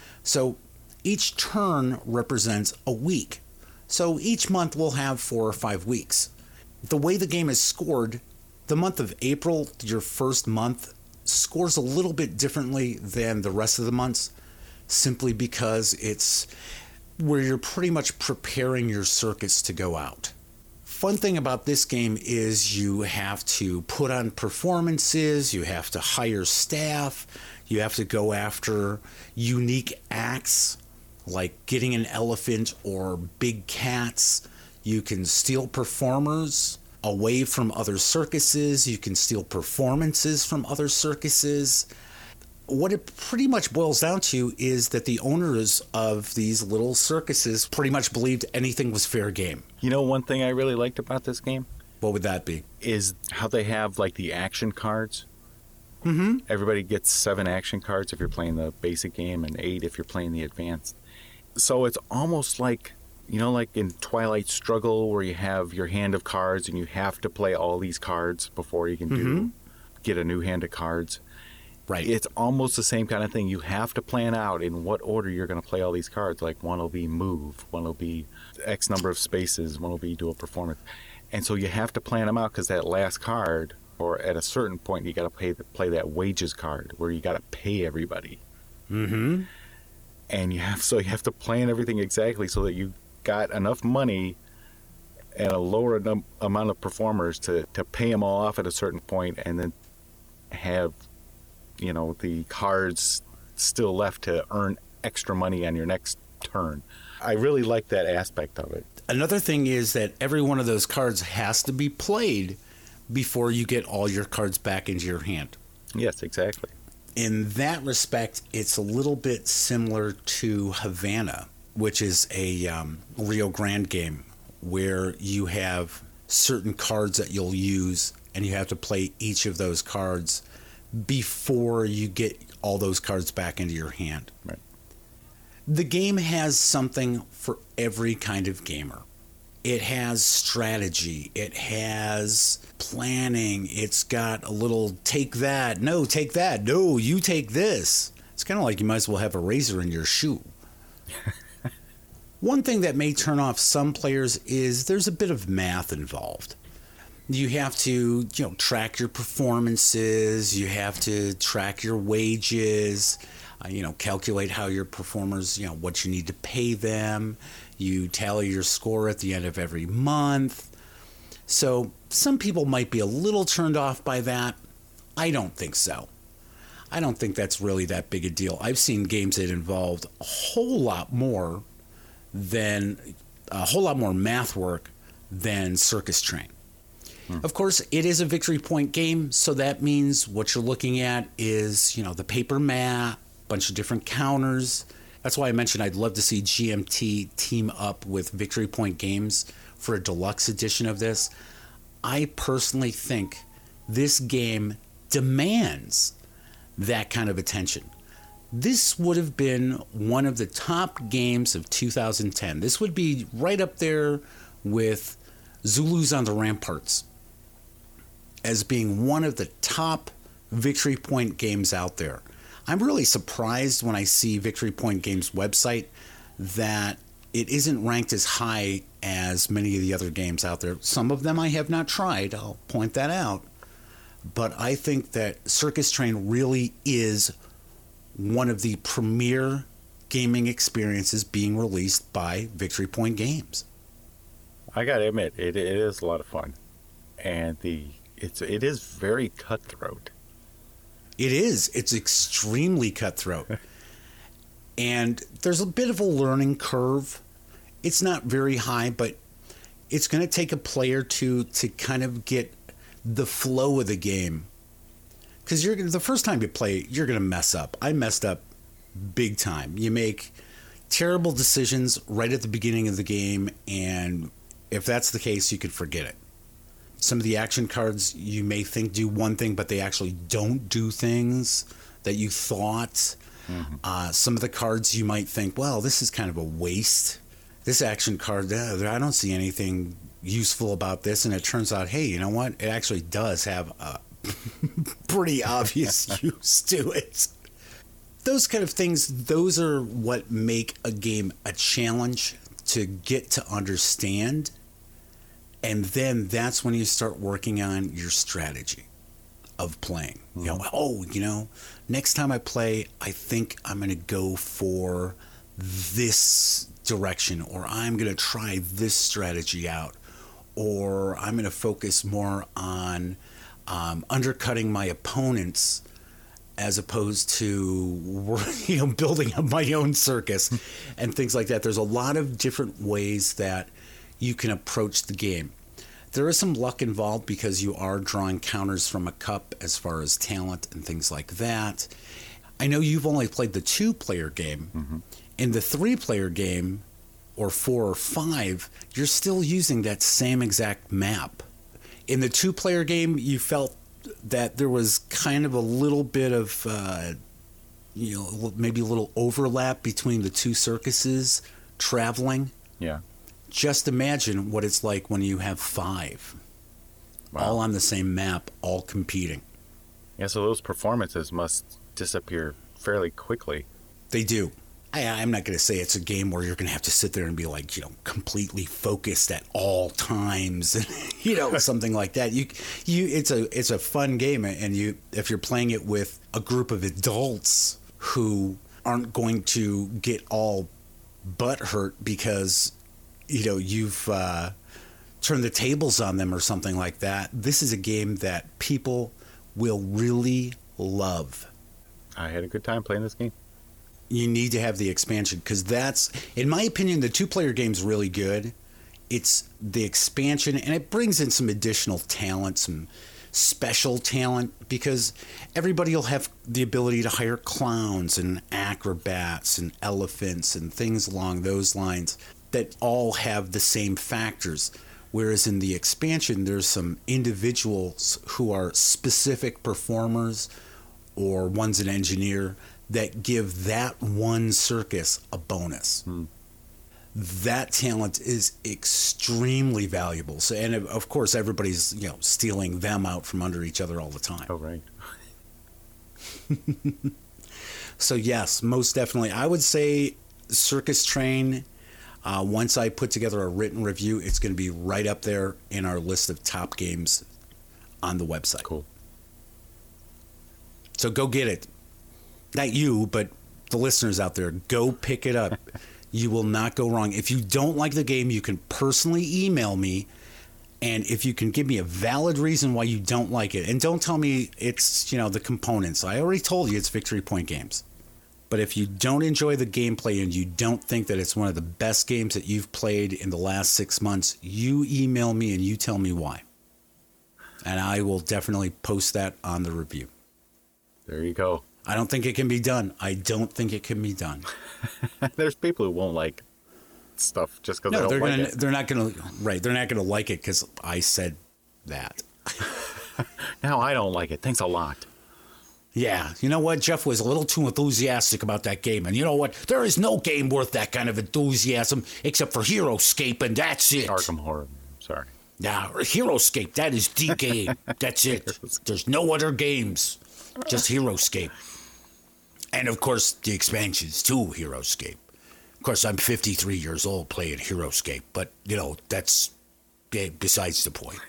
So each turn represents a week. So each month will have 4 or 5 weeks. The way the game is scored, the month of April, your first month, scores a little bit differently than the rest of the months, simply because it's where you're pretty much preparing your circus to go out. Fun thing about this game is you have to put on performances, you have to hire staff, you have to go after unique acts like getting an elephant or big cats. You can steal performers away from other circuses, you can steal performances from other circuses. What it pretty much boils down to is that the owners of these little circuses pretty much believed anything was fair game. You know, one thing I really liked about this game? What would that be? Is how they have, like, the action cards. Mm-hmm. Everybody gets 7 action cards if you're playing the basic game and 8 if you're playing the advanced. So it's almost like, like in Twilight Struggle where you have your hand of cards and you have to play all these cards before you can get a new hand of cards. Right. It's almost the same kind of thing. You have to plan out in what order you're going to play all these cards. Like one will be move, one will be X number of spaces, one will be do a performance. And so you have to plan them out because that last card, or at a certain point, you got to play that wages card where you got to pay everybody. Mm-hmm. And you have to plan everything exactly so that you got enough money and a lower amount of performers to pay them all off at a certain point and then have the cards still left to earn extra money on your next turn. I really like that aspect of it. Another thing is that every one of those cards has to be played before you get all your cards back into your hand. Yes, exactly. In that respect, it's a little bit similar to Havana, which is a Rio Grande game where you have certain cards that you'll use and you have to play each of those cards before you get all those cards back into your hand. Right. The game has something for every kind of gamer. It has strategy. It has planning. It's got a little take that. No, take that. No, you take this. It's kind of like you might as well have a razor in your shoe. One thing that may turn off some players is there's a bit of math involved. You have to, track your performances. You have to track your wages, calculate how your performers, what you need to pay them. You tally your score at the end of every month. So some people might be a little turned off by that. I don't think so. I don't think that's really that big a deal. I've seen games that involved a whole lot more math work than Circus Train. Of course, it is a Victory Point game, so that means what you're looking at is, the paper map, bunch of different counters. That's why I mentioned I'd love to see GMT team up with Victory Point Games for a deluxe edition of this. I personally think this game demands that kind of attention. This would have been one of the top games of 2010. This would be right up there with Zulus on the Ramparts as being one of the top Victory Point games out there. I'm really surprised when I see Victory Point Games' website that it isn't ranked as high as many of the other games out there. Some of them I have not tried, I'll point that out. But I think that Circus Train really is one of the premier gaming experiences being released by Victory Point Games. I gotta admit, it is a lot of fun, and it is very cutthroat. It is. It's extremely cutthroat, and there's a bit of a learning curve. It's not very high, but it's going to take a play or two to kind of get the flow of the game. Because the first time you play, you're going to mess up. I messed up big time. You make terrible decisions right at the beginning of the game, and if that's the case, you could forget it. Some of the action cards you may think do one thing, but they actually don't do things that you thought. Mm-hmm. Some of the cards you might think, well, this is kind of a waste. This action card, I don't see anything useful about this. And it turns out, hey, you know what? It actually does have a pretty obvious use to it. Those kind of things, those are what make a game a challenge to get to understand. And then that's when you start working on your strategy of playing. Mm-hmm. Next time I play, I think I'm going to go for this direction, or I'm going to try this strategy out, or I'm going to focus more on undercutting my opponents as opposed to building up my own circus and things like that. There's a lot of different ways that you can approach the game. There is some luck involved because you are drawing counters from a cup as far as talent and things like that. I know you've only played the 2-player game. Mm-hmm. In the 3-player game, or 4 or 5, you're still using that same exact map. In the 2-player game, you felt that there was kind of a little bit of, maybe a little overlap between the two circuses traveling. Yeah. Just imagine what it's like when you have 5, all on the same map, all competing. Yeah, so those performances must disappear fairly quickly. They do. I'm not going to say it's a game where you're going to have to sit there and be like, completely focused at all times, something like that. It's a fun game, and if you're playing it with a group of adults who aren't going to get all butthurt because you've turned the tables on them or something like that. This is a game that people will really love. I had a good time playing this game. You need to have the expansion because that's, in my opinion, the 2-player game's really good. It's the expansion, and it brings in some additional talent, some special talent, because everybody will have the ability to hire clowns and acrobats and elephants and things along those lines that all have the same factors. Whereas in the expansion, there's some individuals who are specific performers, or one's an engineer, that give that one circus a bonus. That talent is extremely valuable. So, and of course, everybody's stealing them out from under each other all the time. Oh, right. So yes, most definitely. I would say Circus Train, once I put together a written review, it's going to be right up there in our list of top games on the website. Cool. So go get it. Not you, but the listeners out there, go pick it up. You will not go wrong. If you don't like the game, you can personally email me, and if you can give me a valid reason why you don't like it, and don't tell me it's, the components. I already told you it's Victory Point Games. But if you don't enjoy the gameplay and you don't think that it's one of the best games that you've played in the last 6 months, you email me and you tell me why. And I will definitely post that on the review. There you go. I don't think it can be done. There's people who won't like stuff just because No, they don't like it. they're not gonna They're not gonna like it because I said that. Now I don't like it. Thanks a lot. Yeah, you know what? Jeff was a little too enthusiastic about that game. And you know what? There is no game worth that kind of enthusiasm except for HeroScape, and that's it. Arkham Horror. Sorry. Now, HeroScape, that is the game. That's it. There's no other games. Just HeroScape. And, of course, the expansions to HeroScape. Of course, I'm 53 years old playing HeroScape, but, that's besides the point.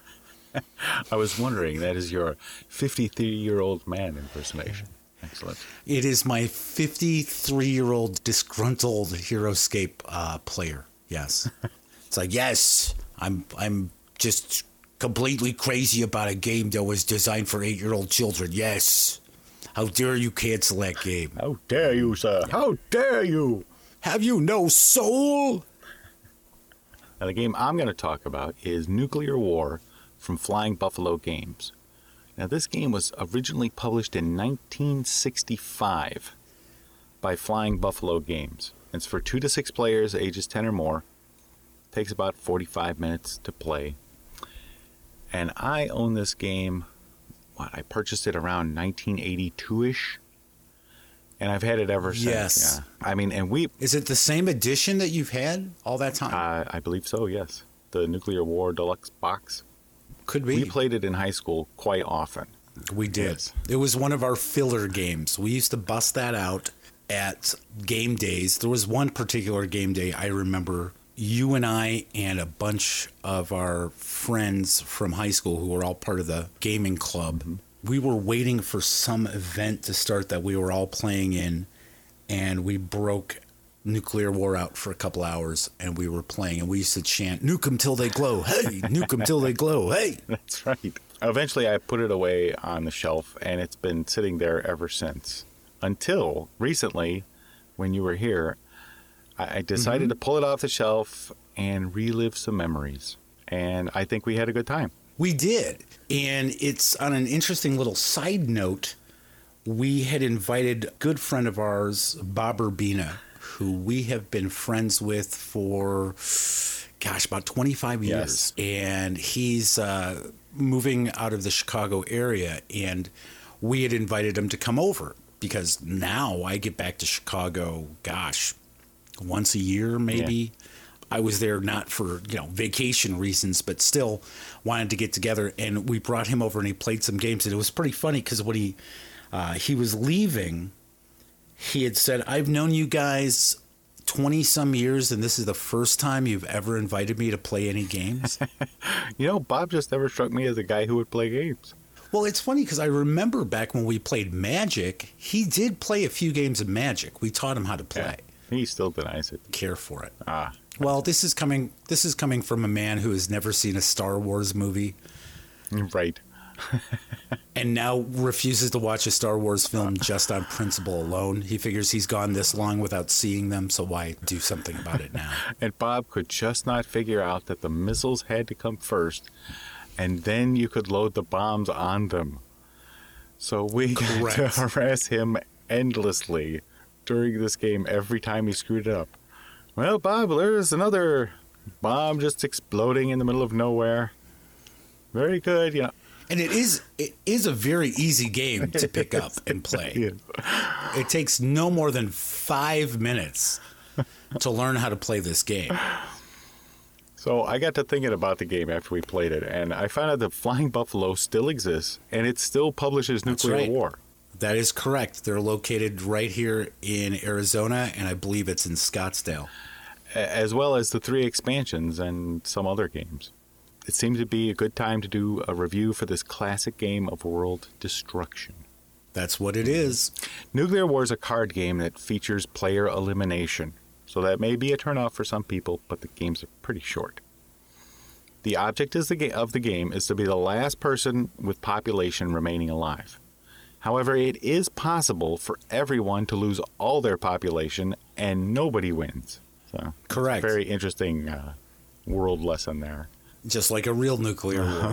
I was wondering, that is your 53-year-old man impersonation. Excellent. It is my 53-year-old disgruntled HeroScape player. Yes. It's like, yes, I'm just completely crazy about a game that was designed for 8-year-old children. Yes. How dare you cancel that game? How dare you, sir? How dare you? Have you no soul? Now, the game I'm going to talk about is Nuclear War from Flying Buffalo Games. Now, this game was originally published in 1965 by Flying Buffalo Games. It's for 2 to 6 players, ages 10 or more. Takes about 45 minutes to play. And I own this game, I purchased it around 1982-ish. And I've had it ever since. Yes. Yeah. I mean, Is it the same edition that you've had all that time? I believe so, yes. The Nuclear War Deluxe box. Could be. We played it in high school quite often. We did. Yes. It was one of our filler games. We used to bust that out at game days. There was one particular game day I remember you and I and a bunch of our friends from high school who were all part of the gaming club. We were waiting for some event to start that we were all playing in, and we broke Nuclear War out for a couple hours, and we were playing, and we used to chant, "Nuke 'em till they glow, hey! Nuke 'em till they glow, hey!" That's right. Eventually, I put it away on the shelf, and it's been sitting there ever since. Until recently, when you were here, I decided to pull it off the shelf and relive some memories. And I think we had a good time. We did. And it's on an interesting little side note. We had invited a good friend of ours, Bob Urbina, who we have been friends with for, about 25 years. Yes. And he's moving out of the Chicago area. And we had invited him to come over because now I get back to Chicago, once a year, maybe. Yeah. I was there not for, vacation reasons, but still wanted to get together. And we brought him over and he played some games. And it was pretty funny because when he was leaving, he had said, "I've known you guys 20 some years, and this is the first time you've ever invited me to play any games." Bob just never struck me as a guy who would play games. Well, it's funny because I remember back when we played Magic, he did play a few games of Magic. We taught him how to play. Yeah. He still denies it. Care for it. Well, this is coming from a man who has never seen a Star Wars movie. Right. And now refuses to watch a Star Wars film just on principle alone. He figures he's gone this long without seeing them, so why do something about it now? And Bob could just not figure out that the missiles had to come first, and then you could load the bombs on them. So we had to harass him endlessly during this game every time he screwed it up. "Well, Bob, there's another bomb just exploding in the middle of nowhere." Very good, And it is a very easy game to pick up and play. Yeah. It takes no more than 5 minutes to learn how to play this game. So I got to thinking about the game after we played it, and I found out that Flying Buffalo still exists, and it still publishes Nuclear War. That is correct. They're located right here in Arizona, and I believe it's in Scottsdale. As well as the 3 expansions and some other games. It seemed to be a good time to do a review for this classic game of world destruction. That's what it is. Nuclear War is a card game that features player elimination. So that may be a turnoff for some people, but the games are pretty short. The object of the game is to be the last person with population remaining alive. However, it is possible for everyone to lose all their population and nobody wins. So, correct. Very interesting world lesson there. Just like a real nuclear war.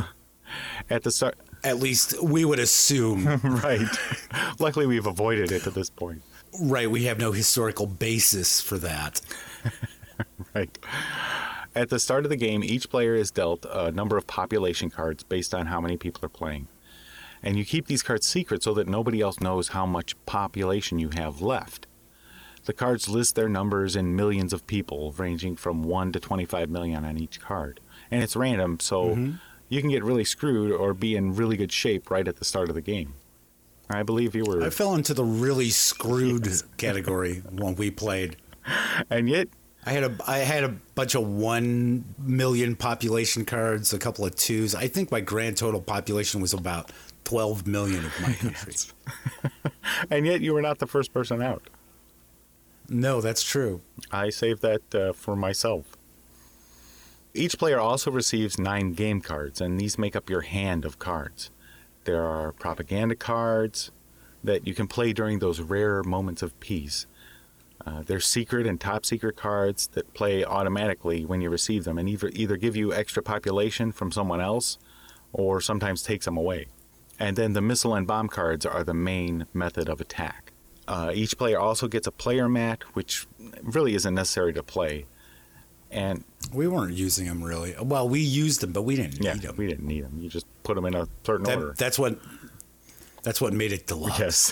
At the start, At least we would assume. right. Luckily, we've avoided it to this point. Right, we have no historical basis for that. Right. At the start of the game, each player is dealt a number of population cards based on how many people are playing. And you keep these cards secret so that nobody else knows how much population you have left. The cards list their numbers in millions of people, ranging from 1 to 25 million on each card. And it's random, so you can get really screwed or be in really good shape right at the start of the game. I believe you were... I fell into the really screwed category when we played. And yet... I had a bunch of 1 million population cards, a couple of 2s. I think my grand total population was about 12 million of my country. And yet you were not the first person out. No, that's true. I saved that for myself. Each player also receives 9 game cards, and these make up your hand of cards. There are propaganda cards that you can play during those rare moments of peace. There's secret and top secret cards that play automatically when you receive them and either give you extra population from someone else or sometimes takes them away. And then the missile and bomb cards are the main method of attack. Each player also gets a player mat, which really isn't necessary to play. And we weren't using them really. Well, we used them, but we didn't need them. We didn't need them. You just put them in a certain order. That's what made it deluxe. Yes.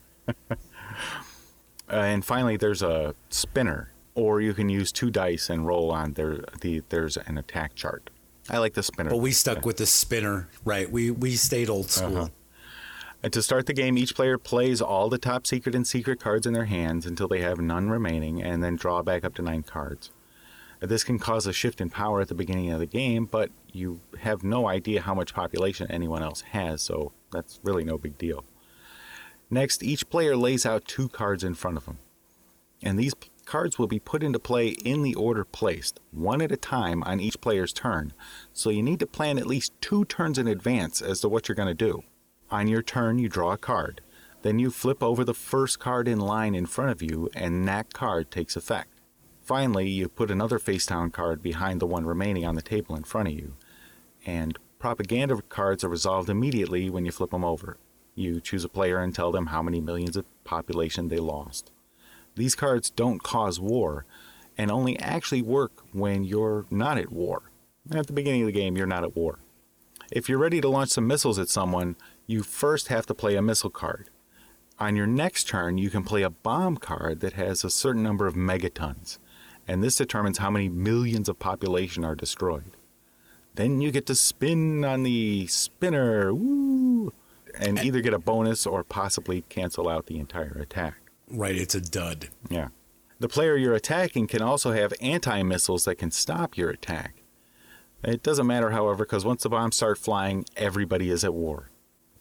And finally, there's a spinner, or you can use 2 dice and roll on. There's an attack chart. I like the spinner. But we stuck with the spinner, right? We stayed old school. And to start the game, each player plays all the top secret and secret cards in their hands until they have none remaining, and then draw back up to 9 cards. This can cause a shift in power at the beginning of the game, but you have no idea how much population anyone else has, so that's really no big deal. Next, each player lays out 2 cards in front of them, and these cards will be put into play in the order placed, one at a time on each player's turn, so you need to plan at least 2 turns in advance as to what you're going to do. On your turn, you draw a card. Then you flip over the first card in line in front of you, and that card takes effect. Finally, you put another face-down card behind the one remaining on the table in front of you, and propaganda cards are resolved immediately when you flip them over. You choose a player and tell them how many millions of population they lost. These cards don't cause war, and only actually work when you're not at war. At the beginning of the game, you're not at war. If you're ready to launch some missiles at someone, you first have to play a missile card. On your next turn, you can play a bomb card that has a certain number of megatons, and this determines how many millions of population are destroyed. Then you get to spin on the spinner, woo, and either get a bonus or possibly cancel out the entire attack. Right, it's a dud. Yeah. The player you're attacking can also have anti-missiles that can stop your attack. It doesn't matter, however, because once the bombs start flying, everybody is at war.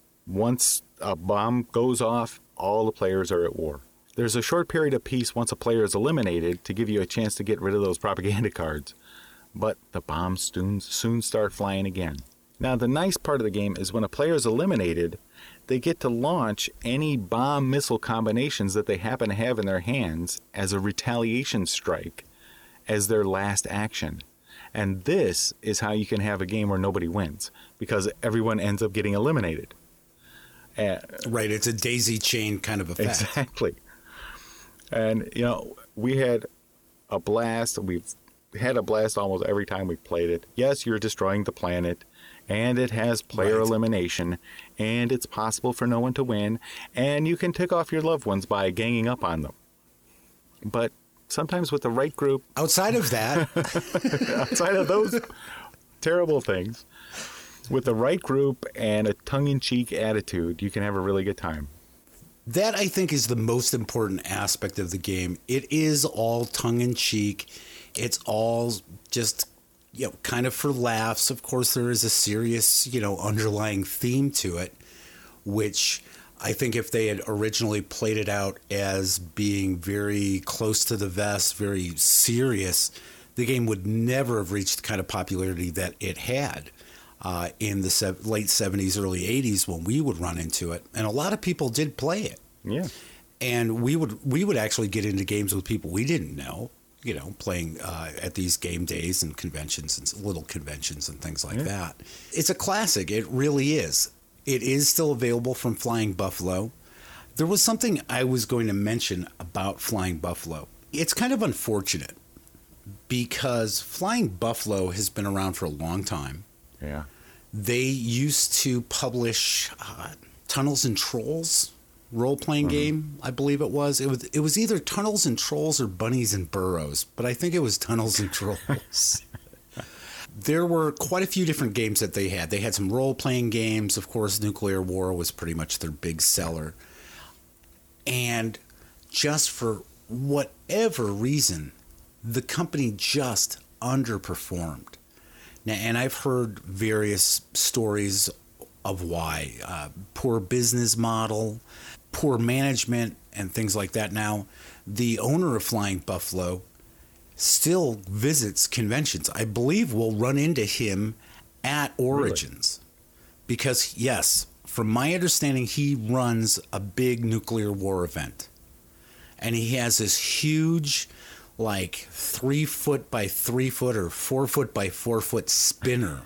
Once a bomb goes off, all the players are at war. There's a short period of peace once a player is eliminated to give you a chance to get rid of those propaganda cards, but the bombs soon start flying again. Now, the nice part of the game is when a player is eliminated, they get to launch any bomb missile combinations that they happen to have in their hands as a retaliation strike as their last action. And this is how you can have a game where nobody wins, because everyone ends up getting eliminated. Right, it's a daisy chain kind of effect. Exactly. And, we had a blast. We've had a blast almost every time we played it. Yes, you're destroying the planet, and it has player elimination, and it's possible for no one to win, and you can tick off your loved ones by ganging up on them. But sometimes with the right group... Outside of that... outside of those terrible things, with the right group and a tongue-in-cheek attitude, you can have a really good time. That, I think, is the most important aspect of the game. It is all tongue-in-cheek. It's all just, kind of for laughs. Of course, there is a serious, underlying theme to it, which I think if they had originally played it out as being very close to the vest, very serious, the game would never have reached the kind of popularity that it had in the late 70s, early 80s when we would run into it. And a lot of people did play it. Yeah. And we would actually get into games with people we didn't know. playing at these game days and conventions and little conventions and things like that. It's a classic. It really is. It is still available from Flying Buffalo. There was something I was going to mention about Flying Buffalo. It's kind of unfortunate because Flying Buffalo has been around for a long time. Yeah. They used to publish Tunnels and Trolls role-playing game, I believe it was. It was either Tunnels and Trolls or Bunnies and Burrows, but I think it was Tunnels and Trolls. There were quite a few different games that they had. They had some role-playing games. Of course, Nuclear War was pretty much their big seller. And just for whatever reason, the company just underperformed. Now, and I've heard various stories of why. Poor business model, poor management, and things like that. Now, the owner of Flying Buffalo still visits conventions. I believe we'll run into him at Origins. Really? Because, yes, from my understanding, he runs a big Nuclear War event. And he has this huge, 3 foot by 3 foot or 4 foot by 4 foot spinner.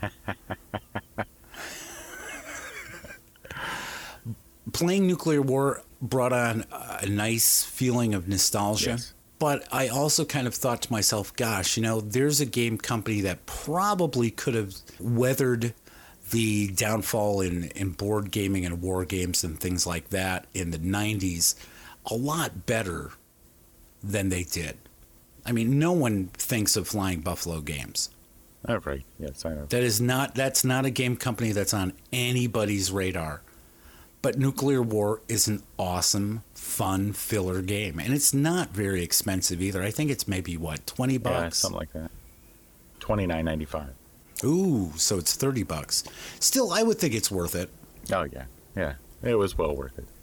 Playing Nuclear War brought on a nice feeling of nostalgia. Yes. But I also kind of thought to myself, gosh, there's a game company that probably could have weathered the downfall in board gaming and war games and things like that in the 90s a lot better than they did. I mean, no one thinks of Flying Buffalo Games. Oh, right. Yes, I know. That's not a game company that's on anybody's radar. But Nuclear War is an awesome, fun filler game. And it's not very expensive either. I think it's maybe, $20? Yeah, something like that. $29.95. Ooh, so it's $30. Still, I would think it's worth it. Oh, yeah. Yeah. It was well worth it.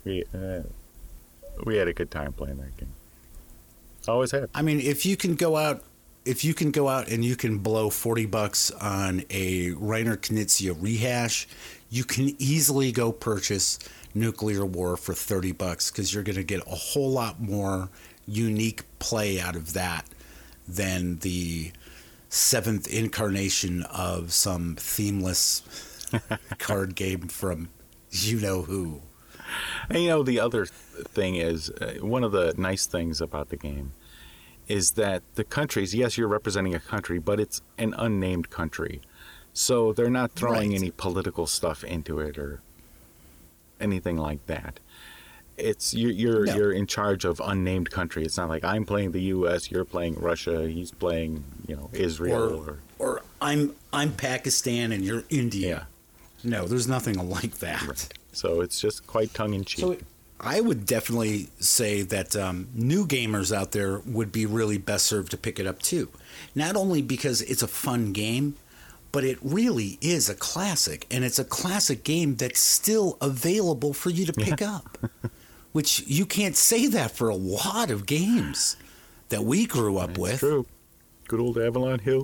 We had a good time playing that game. Always have. I mean, if you can go out and you can blow $40 on a Reiner Knizia rehash, you can easily go purchase Nuclear War for $30 because you're going to get a whole lot more unique play out of that than the 7th incarnation of some themeless card game from you-know-who. And the other thing is, one of the nice things about the game is that the countries, yes, you're representing a country, but it's an unnamed country. So they're not throwing any political stuff into it or anything like that. It's you're in charge of unnamed country. It's not like I'm playing the U.S., you're playing Russia, he's playing Israel, or I'm Pakistan and you're India. Yeah. No, there's nothing like that. Right. So it's just quite tongue in cheek. So I would definitely say that new gamers out there would be really best served to pick it up too. Not only because it's a fun game, but it really is a classic, and it's a classic game that's still available for you to pick up, which you can't say that for a lot of games that we grew up with. That's true. Good old Avalon Hill.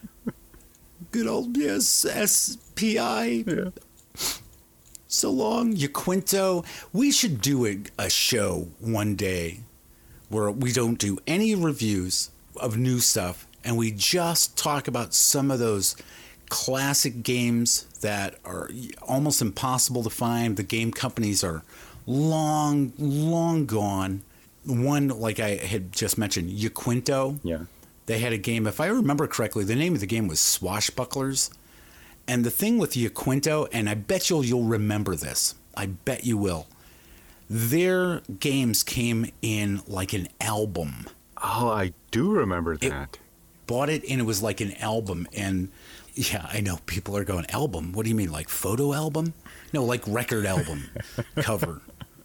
Good old SPI. Yeah. So long, Yaquinto. We should do a show one day where we don't do any reviews of new stuff, and we just talk about some of those classic games that are almost impossible to find. The game companies are long, long gone. One, like I had just mentioned, Yaquinto. Yeah. They had a game, if I remember correctly, the name of the game was Swashbucklers. And the thing with Yaquinto, and I bet you'll remember this. I bet you will. Their games came in like an album. Oh, I do remember that. Bought it, and it was like an album. And yeah, I know people are going, album? What do you mean, like photo album? No, like record album cover.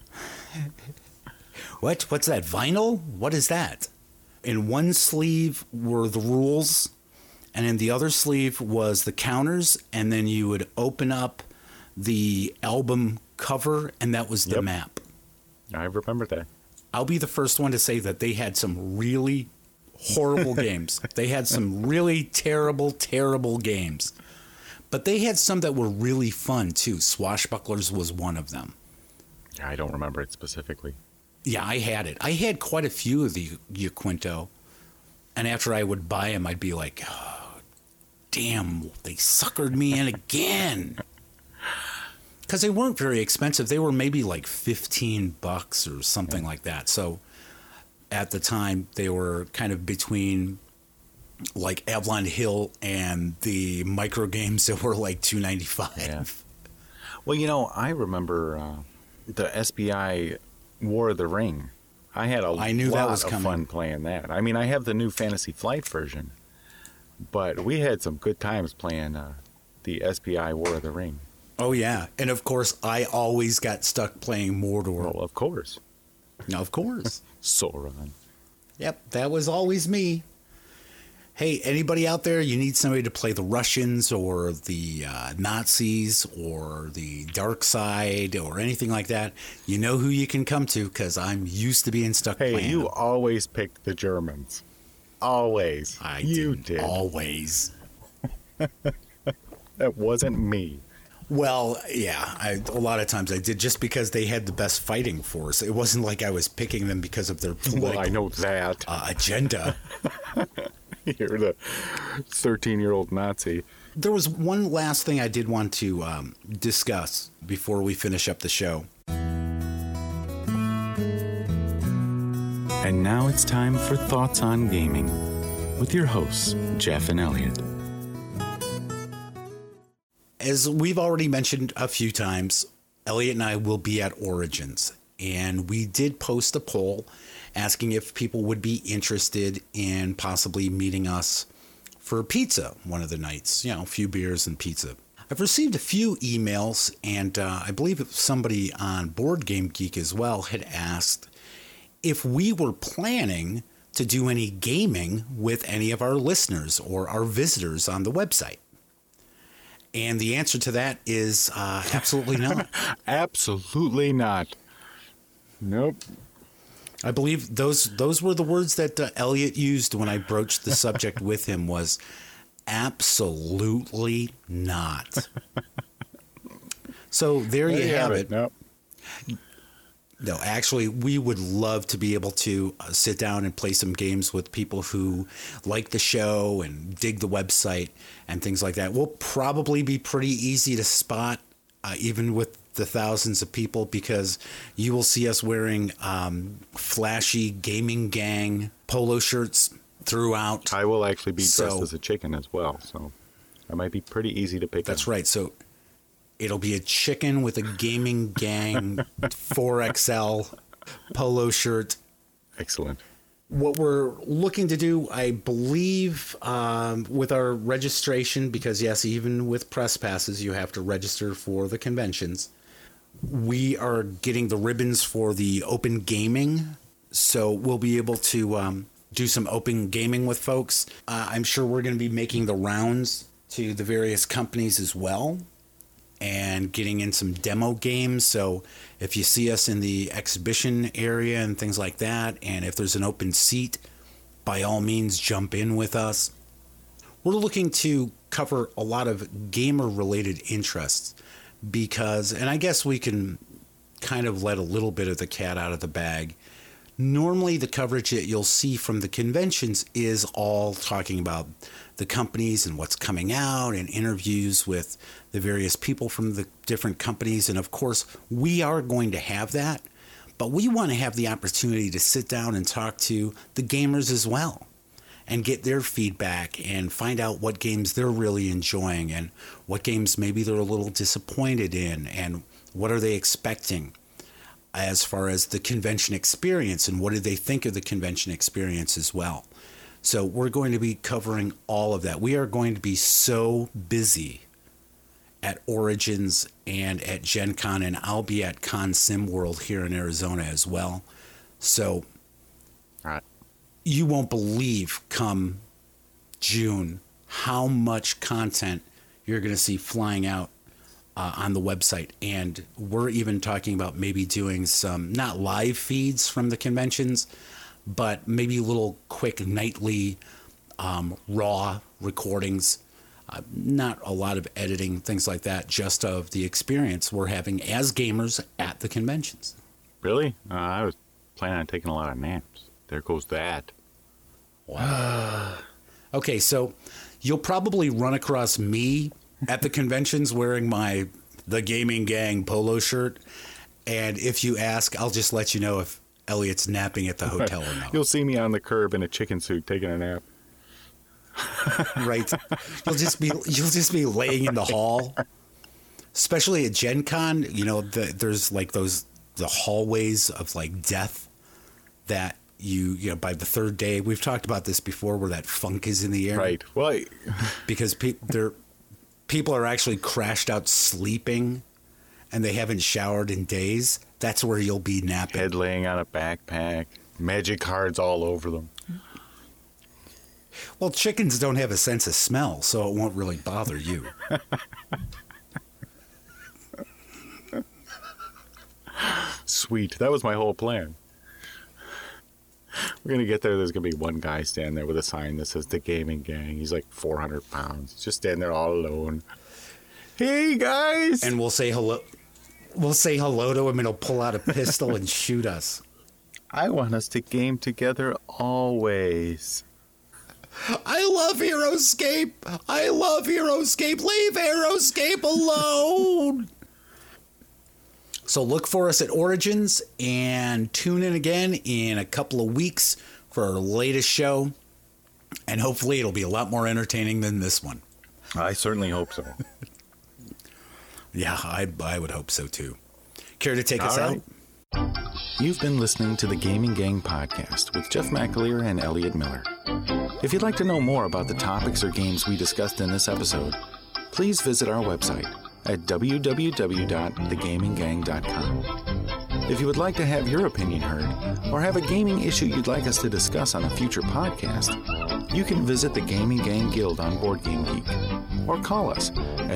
What's that, vinyl? What is that? In one sleeve were the rules, and in the other sleeve was the counters, and then you would open up the album cover, and that was the map. I remember that. I'll be the first one to say that they had some really horrible games. They had some really terrible, terrible games. But they had some that were really fun, too. Swashbucklers was one of them. Yeah, I don't remember it specifically. Yeah, I had it. I had quite a few of the Yaquinto. And after I would buy them, I'd be like, oh, damn, they suckered me in again. Because they weren't very expensive. They were maybe like $15 or something like that. So at the time, they were kind of between like Avalon Hill and the micro games that were like $2.95. Yeah. Well, I remember the SBI War of the Ring. I had lot of fun playing that. I mean, I have the new Fantasy Flight version, but we had some good times playing the SBI War of the Ring. Oh, yeah. And, of course, I always got stuck playing Mordor. Well, of course. Of course. Sauron. Yep, that was always me. Hey, anybody out there, you need somebody to play the Russians or the Nazis or the dark side or anything like that, you know who you can come to, because I'm used to being stuck playing. Hey, you always pick the Germans. Always. You did. Always. That wasn't me. Well, yeah, a lot of times I did, just because they had the best fighting force. It wasn't like I was picking them because of their political Well, I know that. Agenda. You're the 13-year-old Nazi. There was one last thing I did want to discuss before we finish up the show. And now it's time for Thoughts on Gaming with your hosts, Jeff and Elliot. As we've already mentioned a few times, Elliot and I will be at Origins, and we did post a poll asking if people would be interested in possibly meeting us for pizza one of the nights, a few beers and pizza. I've received a few emails, and I believe somebody on Board Game Geek as well had asked if we were planning to do any gaming with any of our listeners or our visitors on the website. And the answer to that is absolutely not. Absolutely not. Nope. I believe those were the words that Elliot used when I broached the subject with him, was absolutely not. So there you have it. Nope. No, actually, we would love to be able to sit down and play some games with people who like the show and dig the website and things like that. We'll probably be pretty easy to spot, even with the thousands of people, because you will see us wearing flashy Gaming Gang polo shirts throughout. I will actually be dressed as a chicken as well, so I might be pretty easy to pick up. That's right. So it'll be a chicken with a Gaming Gang 4XL polo shirt. Excellent. What we're looking to do, I believe, with our registration, because yes, even with press passes, you have to register for the conventions. We are getting the ribbons for the open gaming, so we'll be able to do some open gaming with folks. I'm sure we're going to be making the rounds to the various companies as well and getting in some demo games. So if you see us in the exhibition area and things like that, and if there's an open seat, by all means, jump in with us. We're looking to cover a lot of gamer-related interests because, and I guess we can kind of let a little bit of the cat out of the bag. Normally, the coverage that you'll see from the conventions is all talking about the companies and what's coming out and interviews with the various people from the different companies. And of course, we are going to have that, but we want to have the opportunity to sit down and talk to the gamers as well and get their feedback and find out what games they're really enjoying and what games maybe they're a little disappointed in and what are they expecting as far as the convention experience and what do they think of the convention experience as well. So we're going to be covering all of that. We are going to be so busy at Origins and at Gen Con, and I'll be at Con Sim World here in Arizona as well. So you won't believe come June how much content you're going to see flying out on the website. And we're even talking about maybe doing some, not live feeds from the conventions, but maybe little quick nightly raw recordings, not a lot of editing, things like that, just of the experience we're having as gamers at the conventions. Really? I was planning on taking a lot of naps. There goes that. Wow. Okay, so you'll probably run across me at the conventions wearing the Gaming Gang polo shirt. And if you ask, I'll just let you know if Elliot's napping at the hotel or not. You'll see me on the curb in a chicken suit taking a nap. Right. You'll just be laying in the hall. Especially at Gen Con, there's like the hallways of like death that you by the third day, we've talked about this before, where that funk is in the air. Right. Well, because people are actually crashed out sleeping and they haven't showered in days. That's where you'll be napping. Head laying on a backpack, magic cards all over them. Well, chickens don't have a sense of smell, so it won't really bother you. Sweet. That was my whole plan. We're going to get there. There's going to be one guy standing there with a sign that says The Gaming Gang. He's like 400 pounds. Just standing there all alone. Hey, guys. And we'll say hello. We'll say hello to him, and he'll pull out a pistol and shoot us. I want us to game together always. I love Heroescape. I love Heroescape. Leave Heroescape alone. So look for us at Origins and tune in again in a couple of weeks for our latest show. And hopefully it'll be a lot more entertaining than this one. I certainly hope so. Yeah, I would hope so too. Care to take us out? You've been listening to the Gaming Gang podcast with Jeff McAleer and Elliot Miller. If you'd like to know more about the topics or games we discussed in this episode, please visit our website at www.thegaminggang.com. If you would like to have your opinion heard or have a gaming issue you'd like us to discuss on a future podcast, you can visit the Gaming Gang Guild on Board Game Geek or call us at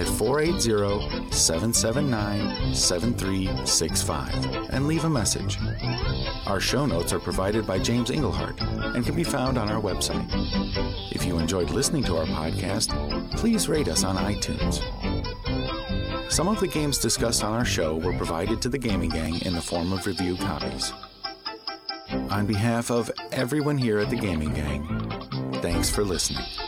480-779-7365 and leave a message. Our show notes are provided by James Englehart and can be found on our website. If you enjoyed listening to our podcast, please rate us on iTunes. Some of the games discussed on our show were provided to the Gaming Gang in the form of review copies. On behalf of everyone here at the Gaming Gang, thanks for listening.